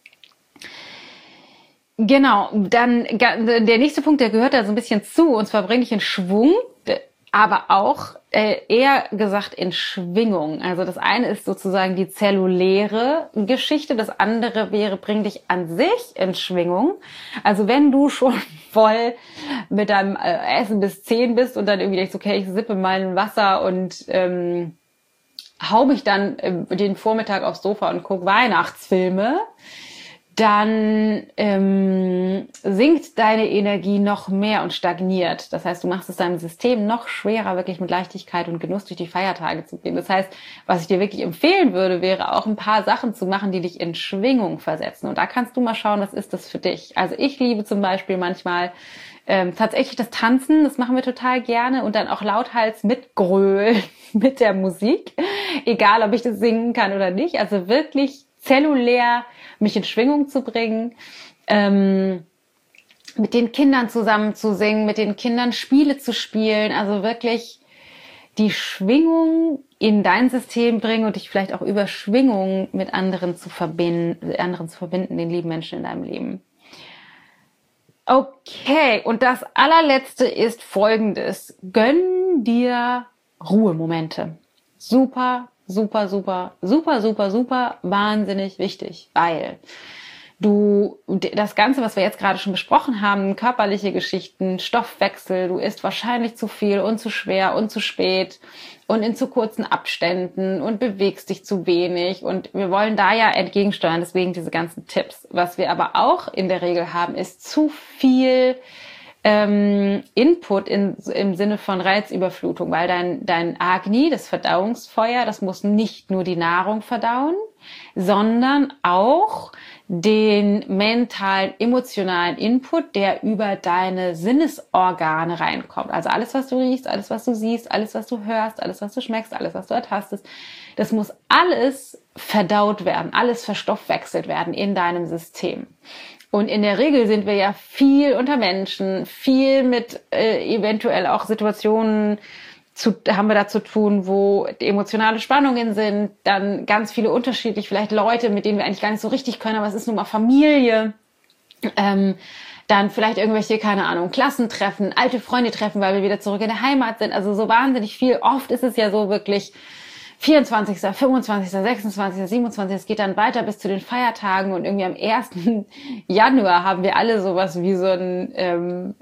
Genau, dann der nächste Punkt, der gehört da so ein bisschen zu, und zwar bring dich in Schwung, aber auch äh, eher gesagt in Schwingung. Also das eine ist sozusagen die zelluläre Geschichte, das andere wäre, bring dich an sich in Schwingung. Also wenn du schon voll mit deinem äh, Essen bis zehn bist und dann irgendwie denkst, okay, ich sippe mal ein Wasser und ähm, hau mich dann äh, den Vormittag aufs Sofa und guck Weihnachtsfilme, dann ähm, sinkt deine Energie noch mehr und stagniert. Das heißt, du machst es deinem System noch schwerer, wirklich mit Leichtigkeit und Genuss durch die Feiertage zu gehen. Das heißt, was ich dir wirklich empfehlen würde, wäre auch ein paar Sachen zu machen, die dich in Schwingung versetzen. Und da kannst du mal schauen, was ist das für dich. Also ich liebe zum Beispiel manchmal ähm, tatsächlich das Tanzen, das machen wir total gerne, und dann auch lauthals mitgrölen mit der Musik, egal ob ich das singen kann oder nicht. Also wirklich zellulär mich in Schwingung zu bringen, ähm, mit den Kindern zusammen zu singen, mit den Kindern Spiele zu spielen, also wirklich die Schwingung in dein System bringen und dich vielleicht auch über Schwingung mit anderen zu verbinden, anderen zu verbinden, den lieben Menschen in deinem Leben. Okay, und das allerletzte ist Folgendes: Gönn dir Ruhemomente. Super, super, super, super, super, super, wahnsinnig wichtig, weil du das Ganze, was wir jetzt gerade schon besprochen haben, körperliche Geschichten, Stoffwechsel, du isst wahrscheinlich zu viel und zu schwer und zu spät und in zu kurzen Abständen und bewegst dich zu wenig, und wir wollen da ja entgegensteuern, deswegen diese ganzen Tipps. Was wir aber auch in der Regel haben, ist zu viel ähm, Input in, im Sinne von Reizüberflutung, weil dein, dein Agni, das Verdauungsfeuer, das muss nicht nur die Nahrung verdauen, sondern auch den mentalen, emotionalen Input, der über deine Sinnesorgane reinkommt. Also alles, was du riechst, alles, was du siehst, alles, was du hörst, alles, was du schmeckst, alles, was du ertastest, das muss alles verdaut werden, alles verstoffwechselt werden in deinem System. Und in der Regel sind wir ja viel unter Menschen, viel mit äh, eventuell auch Situationen zu, haben wir da zu tun, wo emotionale Spannungen sind, dann ganz viele unterschiedlich, vielleicht Leute, mit denen wir eigentlich gar nicht so richtig können, aber es ist nun mal Familie, ähm, dann vielleicht irgendwelche, keine Ahnung, Klassentreffen, alte Freunde treffen, weil wir wieder zurück in der Heimat sind, also so wahnsinnig viel. Oft ist es ja so wirklich vierundzwanzigster, fünfundzwanzigster, sechsundzwanzigster, siebenundzwanzigster Es geht dann weiter bis zu den Feiertagen und irgendwie am ersten Januar haben wir alle sowas wie so ein ähm,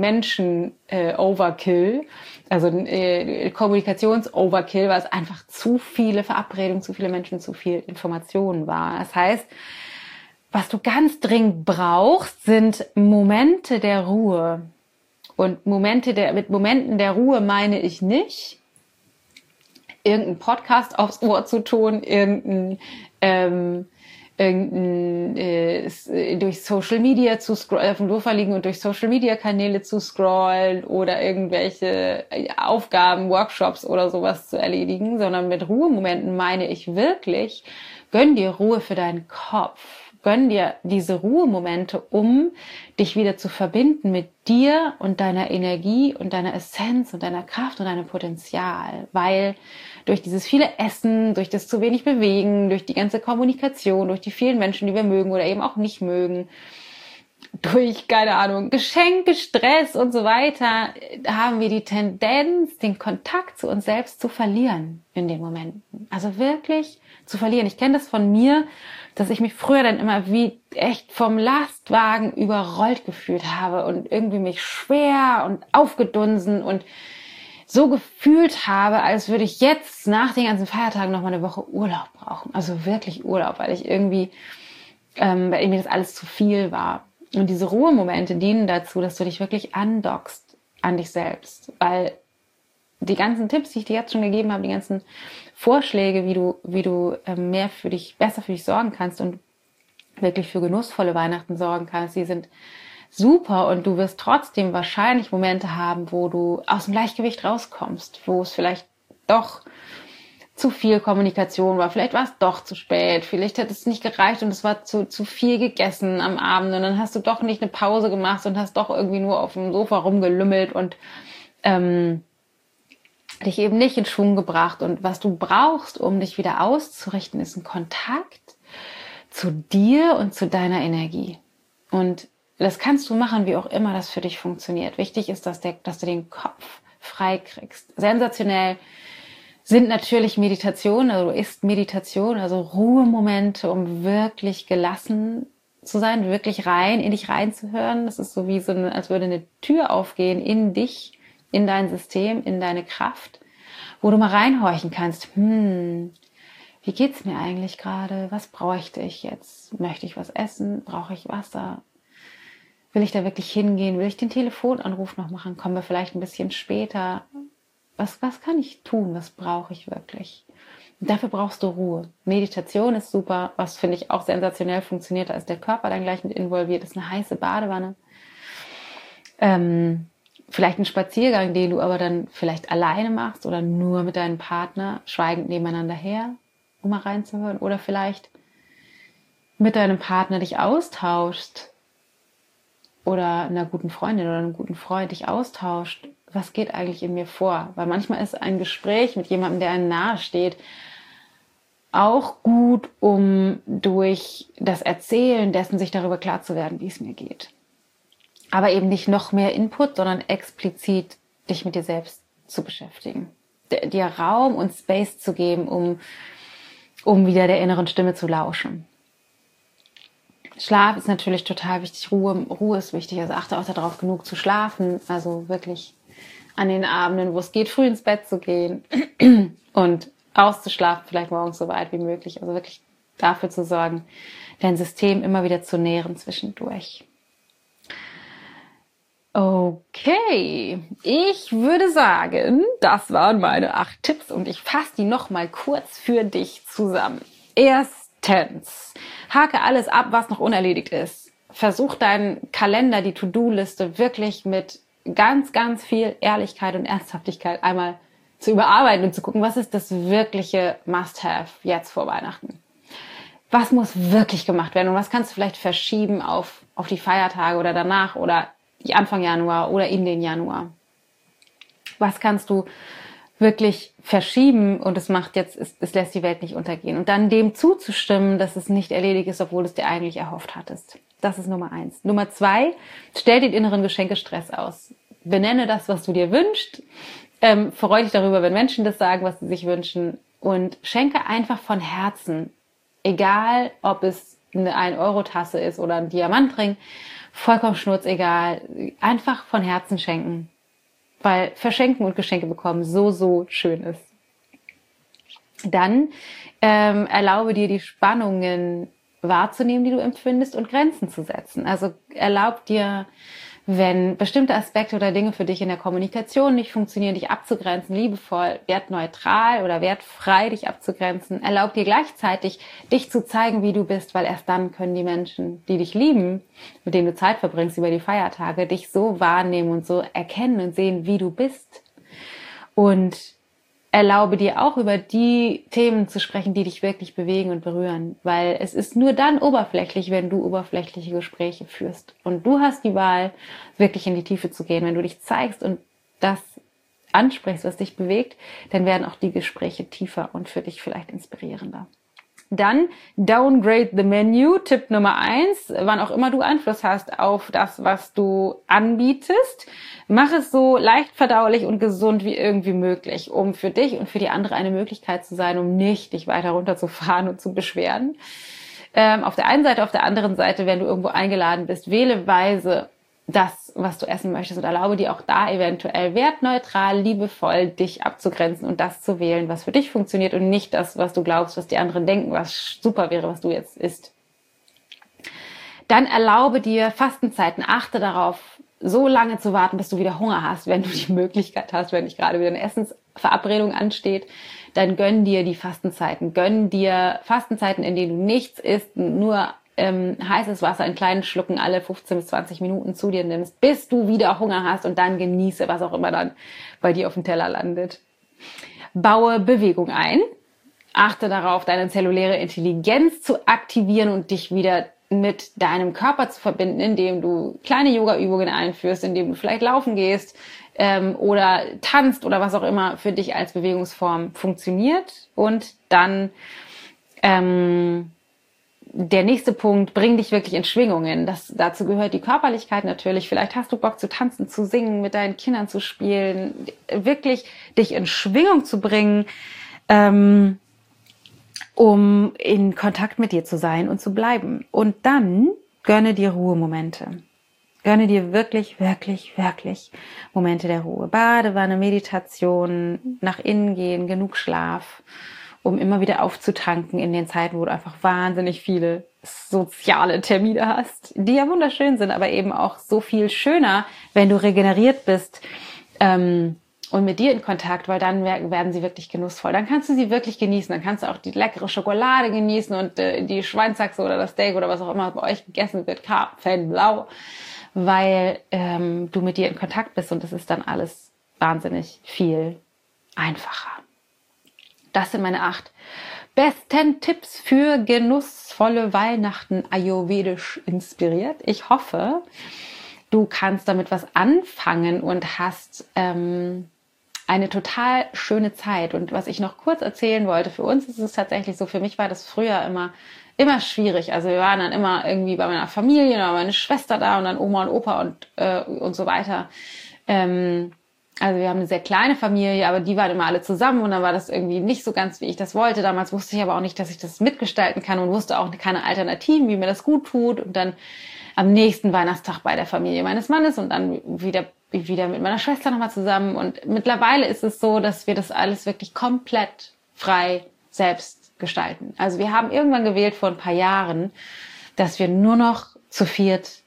Menschen-Overkill, äh, also ein äh, Kommunikations-Overkill, weil es einfach zu viele Verabredungen, zu viele Menschen, zu viel Informationen war. Das heißt, was du ganz dringend brauchst, sind Momente der Ruhe. Und Momente der, mit Momenten der Ruhe meine ich nicht, irgendeinen Podcast aufs Ohr zu tun, irgendein, ähm, irgendein äh, durch Social Media zu scrollen, auf dem Sofa liegen und durch Social Media Kanäle zu scrollen oder irgendwelche Aufgaben, Workshops oder sowas zu erledigen, sondern mit Ruhemomenten meine ich wirklich, gönn dir Ruhe für deinen Kopf. Gönn dir diese Ruhemomente, um dich wieder zu verbinden mit dir und deiner Energie und deiner Essenz und deiner Kraft und deinem Potenzial. Weil durch dieses viele Essen, durch das zu wenig Bewegen, durch die ganze Kommunikation, durch die vielen Menschen, die wir mögen oder eben auch nicht mögen, durch, keine Ahnung, Geschenke, Stress und so weiter, haben wir die Tendenz, den Kontakt zu uns selbst zu verlieren in den Momenten. Also wirklich zu verlieren. Ich kenne das von mir, dass ich mich früher dann immer wie echt vom Lastwagen überrollt gefühlt habe und irgendwie mich schwer und aufgedunsen und so gefühlt habe, als würde ich jetzt nach den ganzen Feiertagen noch mal eine Woche Urlaub brauchen. Also wirklich Urlaub, weil ich irgendwie, ähm, weil mir das alles zu viel war. Und diese Ruhemomente dienen dazu, dass du dich wirklich andockst an dich selbst, weil die ganzen Tipps, die ich dir jetzt schon gegeben habe, die ganzen Vorschläge, wie du, wie du mehr für dich, besser für dich sorgen kannst und wirklich für genussvolle Weihnachten sorgen kannst, die sind super und du wirst trotzdem wahrscheinlich Momente haben, wo du aus dem Gleichgewicht rauskommst, wo es vielleicht doch zu viel Kommunikation war, vielleicht war es doch zu spät, vielleicht hat es nicht gereicht und es war zu, zu viel gegessen am Abend und dann hast du doch nicht eine Pause gemacht und hast doch irgendwie nur auf dem Sofa rumgelümmelt und ähm, dich eben nicht in Schwung gebracht. Und was du brauchst, um dich wieder auszurichten, ist ein Kontakt zu dir und zu deiner Energie. Und das kannst du machen, wie auch immer das für dich funktioniert. Wichtig ist, dass, der, dass du den Kopf frei kriegst. Sensationell sind natürlich Meditationen, also ist Meditation, also Ruhemomente, um wirklich gelassen zu sein, wirklich rein, in dich reinzuhören. Das ist so wie so eine, als würde eine Tür aufgehen in dich, in dein System, in deine Kraft, wo du mal reinhorchen kannst. Hm, wie geht's mir eigentlich gerade? Was bräuchte ich jetzt? Möchte ich was essen? Brauche ich Wasser? Will ich da wirklich hingehen? Will ich den Telefonanruf noch machen? Kommen wir vielleicht ein bisschen später? Was, was kann ich tun? Was brauche ich wirklich? Und dafür brauchst du Ruhe. Meditation ist super. Was finde ich auch sensationell funktioniert, da ist der Körper dann gleich mit involviert, ist eine heiße Badewanne. Ähm, Vielleicht ein Spaziergang, den du aber dann vielleicht alleine machst oder nur mit deinem Partner, schweigend nebeneinander her, um mal reinzuhören. Oder vielleicht mit deinem Partner dich austauschst oder einer guten Freundin oder einem guten Freund dich austauscht. Was geht eigentlich in mir vor? Weil manchmal ist ein Gespräch mit jemandem, der einem nahe steht, auch gut, um durch das Erzählen dessen sich darüber klar zu werden, wie es mir geht. Aber eben nicht noch mehr Input, sondern explizit dich mit dir selbst zu beschäftigen. Dir Raum und Space zu geben, um, um wieder der inneren Stimme zu lauschen. Schlaf ist natürlich total wichtig. Ruhe, Ruhe ist wichtig. Also achte auch darauf, genug zu schlafen. Also wirklich an den Abenden, wo es geht, früh ins Bett zu gehen und auszuschlafen, vielleicht morgens so weit wie möglich. Also wirklich dafür zu sorgen, dein System immer wieder zu nähren zwischendurch. Okay, ich würde sagen, das waren meine acht Tipps und ich fasse die nochmal kurz für dich zusammen. Erstens, hake alles ab, was noch unerledigt ist. Versuch deinen Kalender, die To-Do-Liste wirklich mit ganz, ganz viel Ehrlichkeit und Ernsthaftigkeit einmal zu überarbeiten und zu gucken, was ist das wirkliche Must-Have jetzt vor Weihnachten. Was muss wirklich gemacht werden und was kannst du vielleicht verschieben auf, auf die Feiertage oder danach oder die Anfang Januar oder in den Januar. Was kannst du wirklich verschieben und es macht jetzt, es, es lässt die Welt nicht untergehen. Und dann dem zuzustimmen, dass es nicht erledigt ist, obwohl du es dir eigentlich erhofft hattest. Das ist Nummer eins. Nummer zwei, stell den inneren Geschenkestress aus. Benenne das, was du dir wünschst. Ähm, freu dich darüber, wenn Menschen das sagen, was sie sich wünschen. Und schenke einfach von Herzen. Egal, ob es eine ein Euro Tasse ist oder ein Diamantring. Vollkommen schnurzegal. Einfach von Herzen schenken. Weil Verschenken und Geschenke bekommen so, so schön ist. Dann ähm, erlaube dir die Spannungen wahrzunehmen, die du empfindest und Grenzen zu setzen. Also erlaub dir, wenn bestimmte Aspekte oder Dinge für dich in der Kommunikation nicht funktionieren, dich abzugrenzen, liebevoll, wertneutral oder wertfrei dich abzugrenzen. Erlaub dir gleichzeitig, dich zu zeigen, wie du bist, weil erst dann können die Menschen, die dich lieben, mit denen du Zeit verbringst über die Feiertage, dich so wahrnehmen und so erkennen und sehen, wie du bist. Und erlaube dir auch über die Themen zu sprechen, die dich wirklich bewegen und berühren. Weil es ist nur dann oberflächlich, wenn du oberflächliche Gespräche führst. Und du hast die Wahl, wirklich in die Tiefe zu gehen. Wenn du dich zeigst und das ansprichst, was dich bewegt, dann werden auch die Gespräche tiefer und für dich vielleicht inspirierender. Dann downgrade the menu. Tipp Nummer eins, wann auch immer du Einfluss hast auf das, was du anbietest, mach es so leicht verdaulich und gesund wie irgendwie möglich, um für dich und für die andere eine Möglichkeit zu sein, um nicht dich weiter runterzufahren und zu beschweren. Ähm, auf der einen Seite, auf der anderen Seite, wenn du irgendwo eingeladen bist, wähle weise das, was du essen möchtest und erlaube dir auch da eventuell wertneutral, liebevoll dich abzugrenzen und das zu wählen, was für dich funktioniert und nicht das, was du glaubst, was die anderen denken, was super wäre, was du jetzt isst. Dann erlaube dir Fastenzeiten, achte darauf, so lange zu warten, bis du wieder Hunger hast, wenn du die Möglichkeit hast, wenn nicht gerade wieder eine Essensverabredung ansteht, dann gönn dir die Fastenzeiten, gönn dir Fastenzeiten, in denen du nichts isst, nur Ähm, heißes Wasser in kleinen Schlucken alle fünfzehn bis zwanzig Minuten zu dir nimmst, bis du wieder Hunger hast und dann genieße, was auch immer dann bei dir auf dem Teller landet. Baue Bewegung ein. Achte darauf, deine zelluläre Intelligenz zu aktivieren und dich wieder mit deinem Körper zu verbinden, indem du kleine Yoga-Übungen einführst, indem du vielleicht laufen gehst ähm, oder tanzt oder was auch immer für dich als Bewegungsform funktioniert. Und dann ähm, der nächste Punkt, bring dich wirklich in Schwingungen. Das, dazu gehört die Körperlichkeit natürlich. Vielleicht hast du Bock zu tanzen, zu singen, mit deinen Kindern zu spielen. Wirklich dich in Schwingung zu bringen, ähm, um in Kontakt mit dir zu sein und zu bleiben. Und dann gönne dir Ruhemomente. Gönne dir wirklich, wirklich, wirklich Momente der Ruhe. Badewanne, Meditation, nach innen gehen, genug Schlaf, um immer wieder aufzutanken in den Zeiten, wo du einfach wahnsinnig viele soziale Termine hast, die ja wunderschön sind, aber eben auch so viel schöner, wenn du regeneriert bist ähm, und mit dir in Kontakt, weil dann werden sie wirklich genussvoll. Dann kannst du sie wirklich genießen. Dann kannst du auch die leckere Schokolade genießen und äh, die Schweinshaxe oder das Steak oder was auch immer bei euch gegessen wird, Karpfenblau, weil ähm, du mit dir in Kontakt bist und das ist dann alles wahnsinnig viel einfacher. Das sind meine acht besten Tipps für genussvolle Weihnachten, ayurvedisch inspiriert. Ich hoffe, du kannst damit was anfangen und hast ähm, eine total schöne Zeit. Und was ich noch kurz erzählen wollte, für uns ist es tatsächlich so, für mich war das früher immer immer schwierig. Also wir waren dann immer irgendwie bei meiner Familie, oder meine Schwester da und dann Oma und Opa und äh, und so weiter. Ähm, Also wir haben eine sehr kleine Familie, aber die waren immer alle zusammen und dann war das irgendwie nicht so ganz, wie ich das wollte. Damals wusste ich aber auch nicht, dass ich das mitgestalten kann und wusste auch keine Alternativen, wie mir das gut tut. Und dann am nächsten Weihnachtstag bei der Familie meines Mannes und dann wieder wieder mit meiner Schwester nochmal zusammen. Und mittlerweile ist es so, dass wir das alles wirklich komplett frei selbst gestalten. Also wir haben irgendwann gewählt vor ein paar Jahren, dass wir nur noch zu viert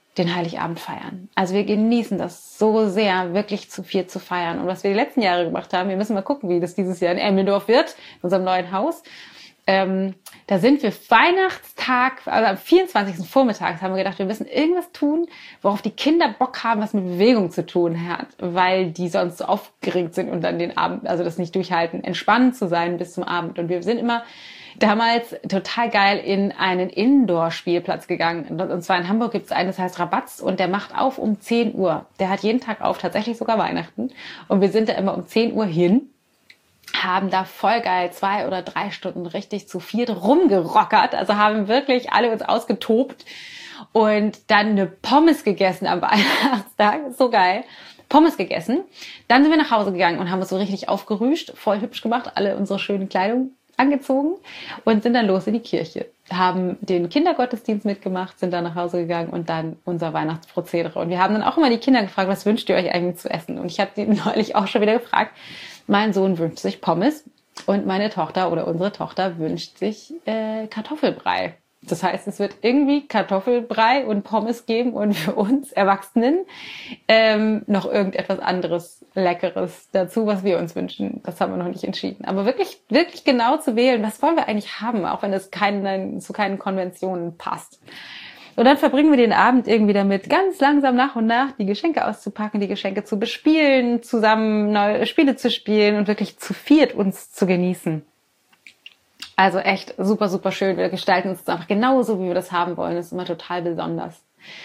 den Heiligabend feiern. Also wir genießen das so sehr, wirklich zu viel zu feiern. Und was wir die letzten Jahre gemacht haben, wir müssen mal gucken, wie das dieses Jahr in Emmendorf wird, in unserem neuen Haus. Ähm, da sind wir Weihnachtstag, also am vierundzwanzigsten vormittags haben wir gedacht, wir müssen irgendwas tun, worauf die Kinder Bock haben, was mit Bewegung zu tun hat, weil die sonst so aufgeregt sind und dann den Abend, also das nicht durchhalten, entspannt zu sein bis zum Abend. Und wir sind immer damals total geil in einen Indoor-Spielplatz gegangen. Und zwar in Hamburg gibt es einen, das heißt Rabatz, und der macht auf um zehn Uhr. Der hat jeden Tag auf, tatsächlich sogar Weihnachten. Und wir sind da immer um zehn Uhr hin, haben da voll geil zwei oder drei Stunden richtig zu viert rumgerockert. Also haben wirklich alle uns ausgetobt und dann eine Pommes gegessen am Weihnachtstag. So geil. Pommes gegessen. Dann sind wir nach Hause gegangen und haben uns so richtig aufgerüscht, voll hübsch gemacht, alle unsere schöne Kleidung angezogen und sind dann los in die Kirche. Haben den Kindergottesdienst mitgemacht, sind dann nach Hause gegangen und dann unser Weihnachtsprozedere. Und wir haben dann auch immer die Kinder gefragt, was wünscht ihr euch eigentlich zu essen? Und ich habe die neulich auch schon wieder gefragt. Mein Sohn wünscht sich Pommes und meine Tochter oder unsere Tochter wünscht sich äh, Kartoffelbrei. Das heißt, es wird irgendwie Kartoffelbrei und Pommes geben und für uns Erwachsenen ähm, noch irgendetwas anderes Leckeres dazu, was wir uns wünschen. Das haben wir noch nicht entschieden. Aber wirklich, wirklich genau zu wählen, was wollen wir eigentlich haben, auch wenn es keinen, zu keinen Konventionen passt. Und dann verbringen wir den Abend irgendwie damit, ganz langsam nach und nach die Geschenke auszupacken, die Geschenke zu bespielen, zusammen neue Spiele zu spielen und wirklich zu viert uns zu genießen. Also echt super, super schön. Wir gestalten uns einfach genauso, wie wir das haben wollen. Das ist immer total besonders.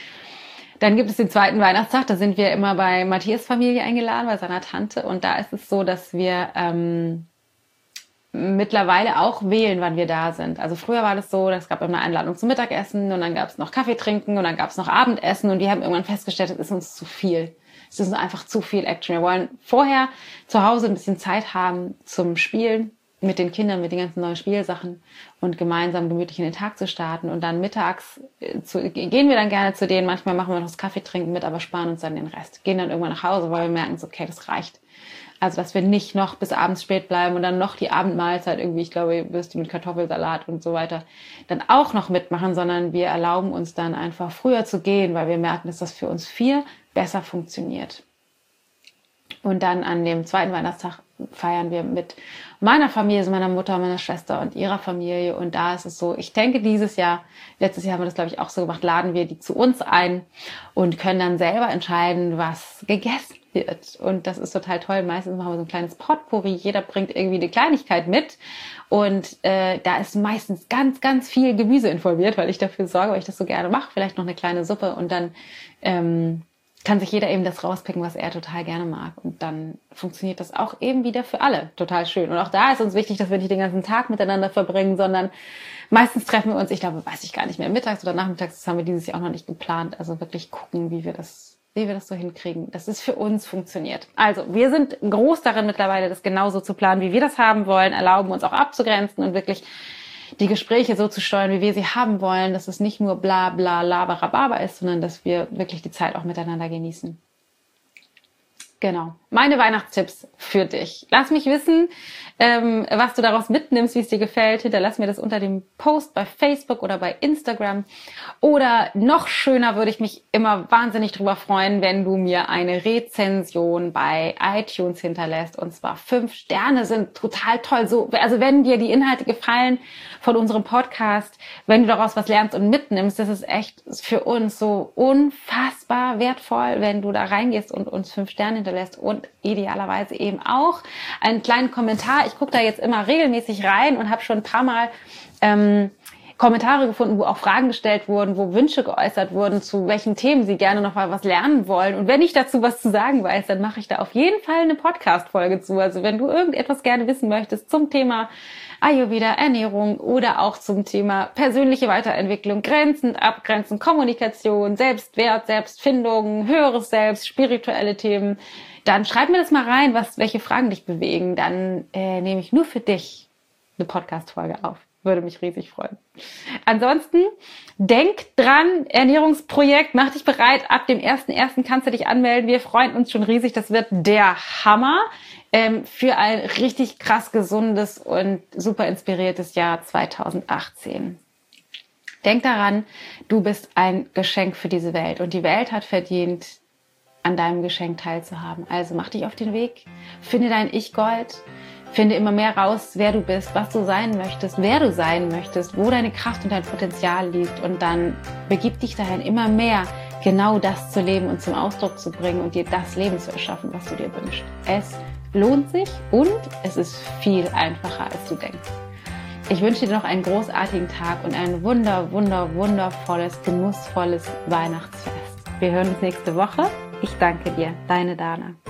Dann gibt es den zweiten Weihnachtstag. Da sind wir immer bei Matthias Familie eingeladen, bei seiner Tante. Und da ist es so, dass wir ähm, mittlerweile auch wählen, wann wir da sind. Also früher war das so, es gab immer eine Einladung zum Mittagessen und dann gab es noch Kaffee trinken und dann gab es noch Abendessen. Und wir haben irgendwann festgestellt, es ist uns zu viel. Es ist uns einfach zu viel Action. Wir wollen vorher zu Hause ein bisschen Zeit haben zum Spielen mit den Kindern, mit den ganzen neuen Spielsachen und gemeinsam gemütlich in den Tag zu starten. Und dann mittags zu, gehen wir dann gerne zu denen. Manchmal machen wir noch das Kaffee trinken mit, aber sparen uns dann den Rest. Gehen dann irgendwann nach Hause, weil wir merken, so, okay, das reicht. Also, dass wir nicht noch bis abends spät bleiben und dann noch die Abendmahlzeit irgendwie, ich glaube, Würstchen mit Kartoffelsalat und so weiter, dann auch noch mitmachen, sondern wir erlauben uns dann einfach früher zu gehen, weil wir merken, dass das für uns vier besser funktioniert. Und dann an dem zweiten Weihnachtstag feiern wir mit meiner Familie, also meiner Mutter, meiner Schwester und ihrer Familie. Und da ist es so, ich denke dieses Jahr, letztes Jahr haben wir das glaube ich auch so gemacht, laden wir die zu uns ein und können dann selber entscheiden, was gegessen wird. Und das ist total toll. Meistens machen wir so ein kleines Potpourri. Jeder bringt irgendwie eine Kleinigkeit mit. Und äh, da ist meistens ganz, ganz viel Gemüse involviert, weil ich dafür sorge, weil ich das so gerne mache. Vielleicht noch eine kleine Suppe und dann ähm, kann sich jeder eben das rauspicken, was er total gerne mag. Und dann funktioniert das auch eben wieder für alle total schön. Und auch da ist uns wichtig, dass wir nicht den ganzen Tag miteinander verbringen, sondern meistens treffen wir uns, ich glaube, weiß ich gar nicht mehr, mittags oder nachmittags. Das haben wir dieses Jahr auch noch nicht geplant. Also wirklich gucken, wie wir das, wie wir das so hinkriegen, dass es für uns funktioniert. Also wir sind groß darin mittlerweile, das genauso zu planen, wie wir das haben wollen, erlauben uns auch abzugrenzen und wirklich die Gespräche so zu steuern, wie wir sie haben wollen, dass es nicht nur bla bla laberababa ist, sondern dass wir wirklich die Zeit auch miteinander genießen. Genau. Meine Weihnachtstipps für dich. Lass mich wissen, ähm, was du daraus mitnimmst, wie es dir gefällt. Hinterlass mir das unter dem Post bei Facebook oder bei Instagram. Oder noch schöner würde ich mich immer wahnsinnig drüber freuen, wenn du mir eine Rezension bei iTunes hinterlässt. Und zwar fünf Sterne sind total toll. So, also wenn dir die Inhalte gefallen von unserem Podcast, wenn du daraus was lernst und mitnimmst, das ist echt für uns so unfassbar wertvoll, wenn du da reingehst und uns fünf Sterne hinterlässt und idealerweise eben auch einen kleinen Kommentar. Ich gucke da jetzt immer regelmäßig rein und habe schon ein paar Mal ähm, Kommentare gefunden, wo auch Fragen gestellt wurden, wo Wünsche geäußert wurden, zu welchen Themen sie gerne noch mal was lernen wollen. Und wenn ich dazu was zu sagen weiß, dann mache ich da auf jeden Fall eine Podcast-Folge zu. Also wenn du irgendetwas gerne wissen möchtest zum Thema Ayurveda, Ernährung oder auch zum Thema persönliche Weiterentwicklung, Grenzen, Abgrenzen, Kommunikation, Selbstwert, Selbstfindung, höheres Selbst, spirituelle Themen, dann schreib mir das mal rein, was, welche Fragen dich bewegen. Dann äh, nehme ich nur für dich eine Podcast-Folge auf. Würde mich riesig freuen. Ansonsten, denk dran, Ernährungsprojekt, mach dich bereit. Ab dem ersten ersten kannst du dich anmelden. Wir freuen uns schon riesig. Das wird der Hammer ähm, für ein richtig krass gesundes und super inspiriertes Jahr zweitausendachtzehn. Denk daran, du bist ein Geschenk für diese Welt und die Welt hat verdient, an deinem Geschenk teilzuhaben. Also mach dich auf den Weg, finde dein Ich-Gold, finde immer mehr raus, wer du bist, was du sein möchtest, wer du sein möchtest, wo deine Kraft und dein Potenzial liegt und dann begib dich dahin, immer mehr genau das zu leben und zum Ausdruck zu bringen und dir das Leben zu erschaffen, was du dir wünschst. Es lohnt sich und es ist viel einfacher, als du denkst. Ich wünsche dir noch einen großartigen Tag und ein wunder, wunder, wundervolles, genussvolles Weihnachtsfest. Wir hören uns nächste Woche. Ich danke dir, deine Dana.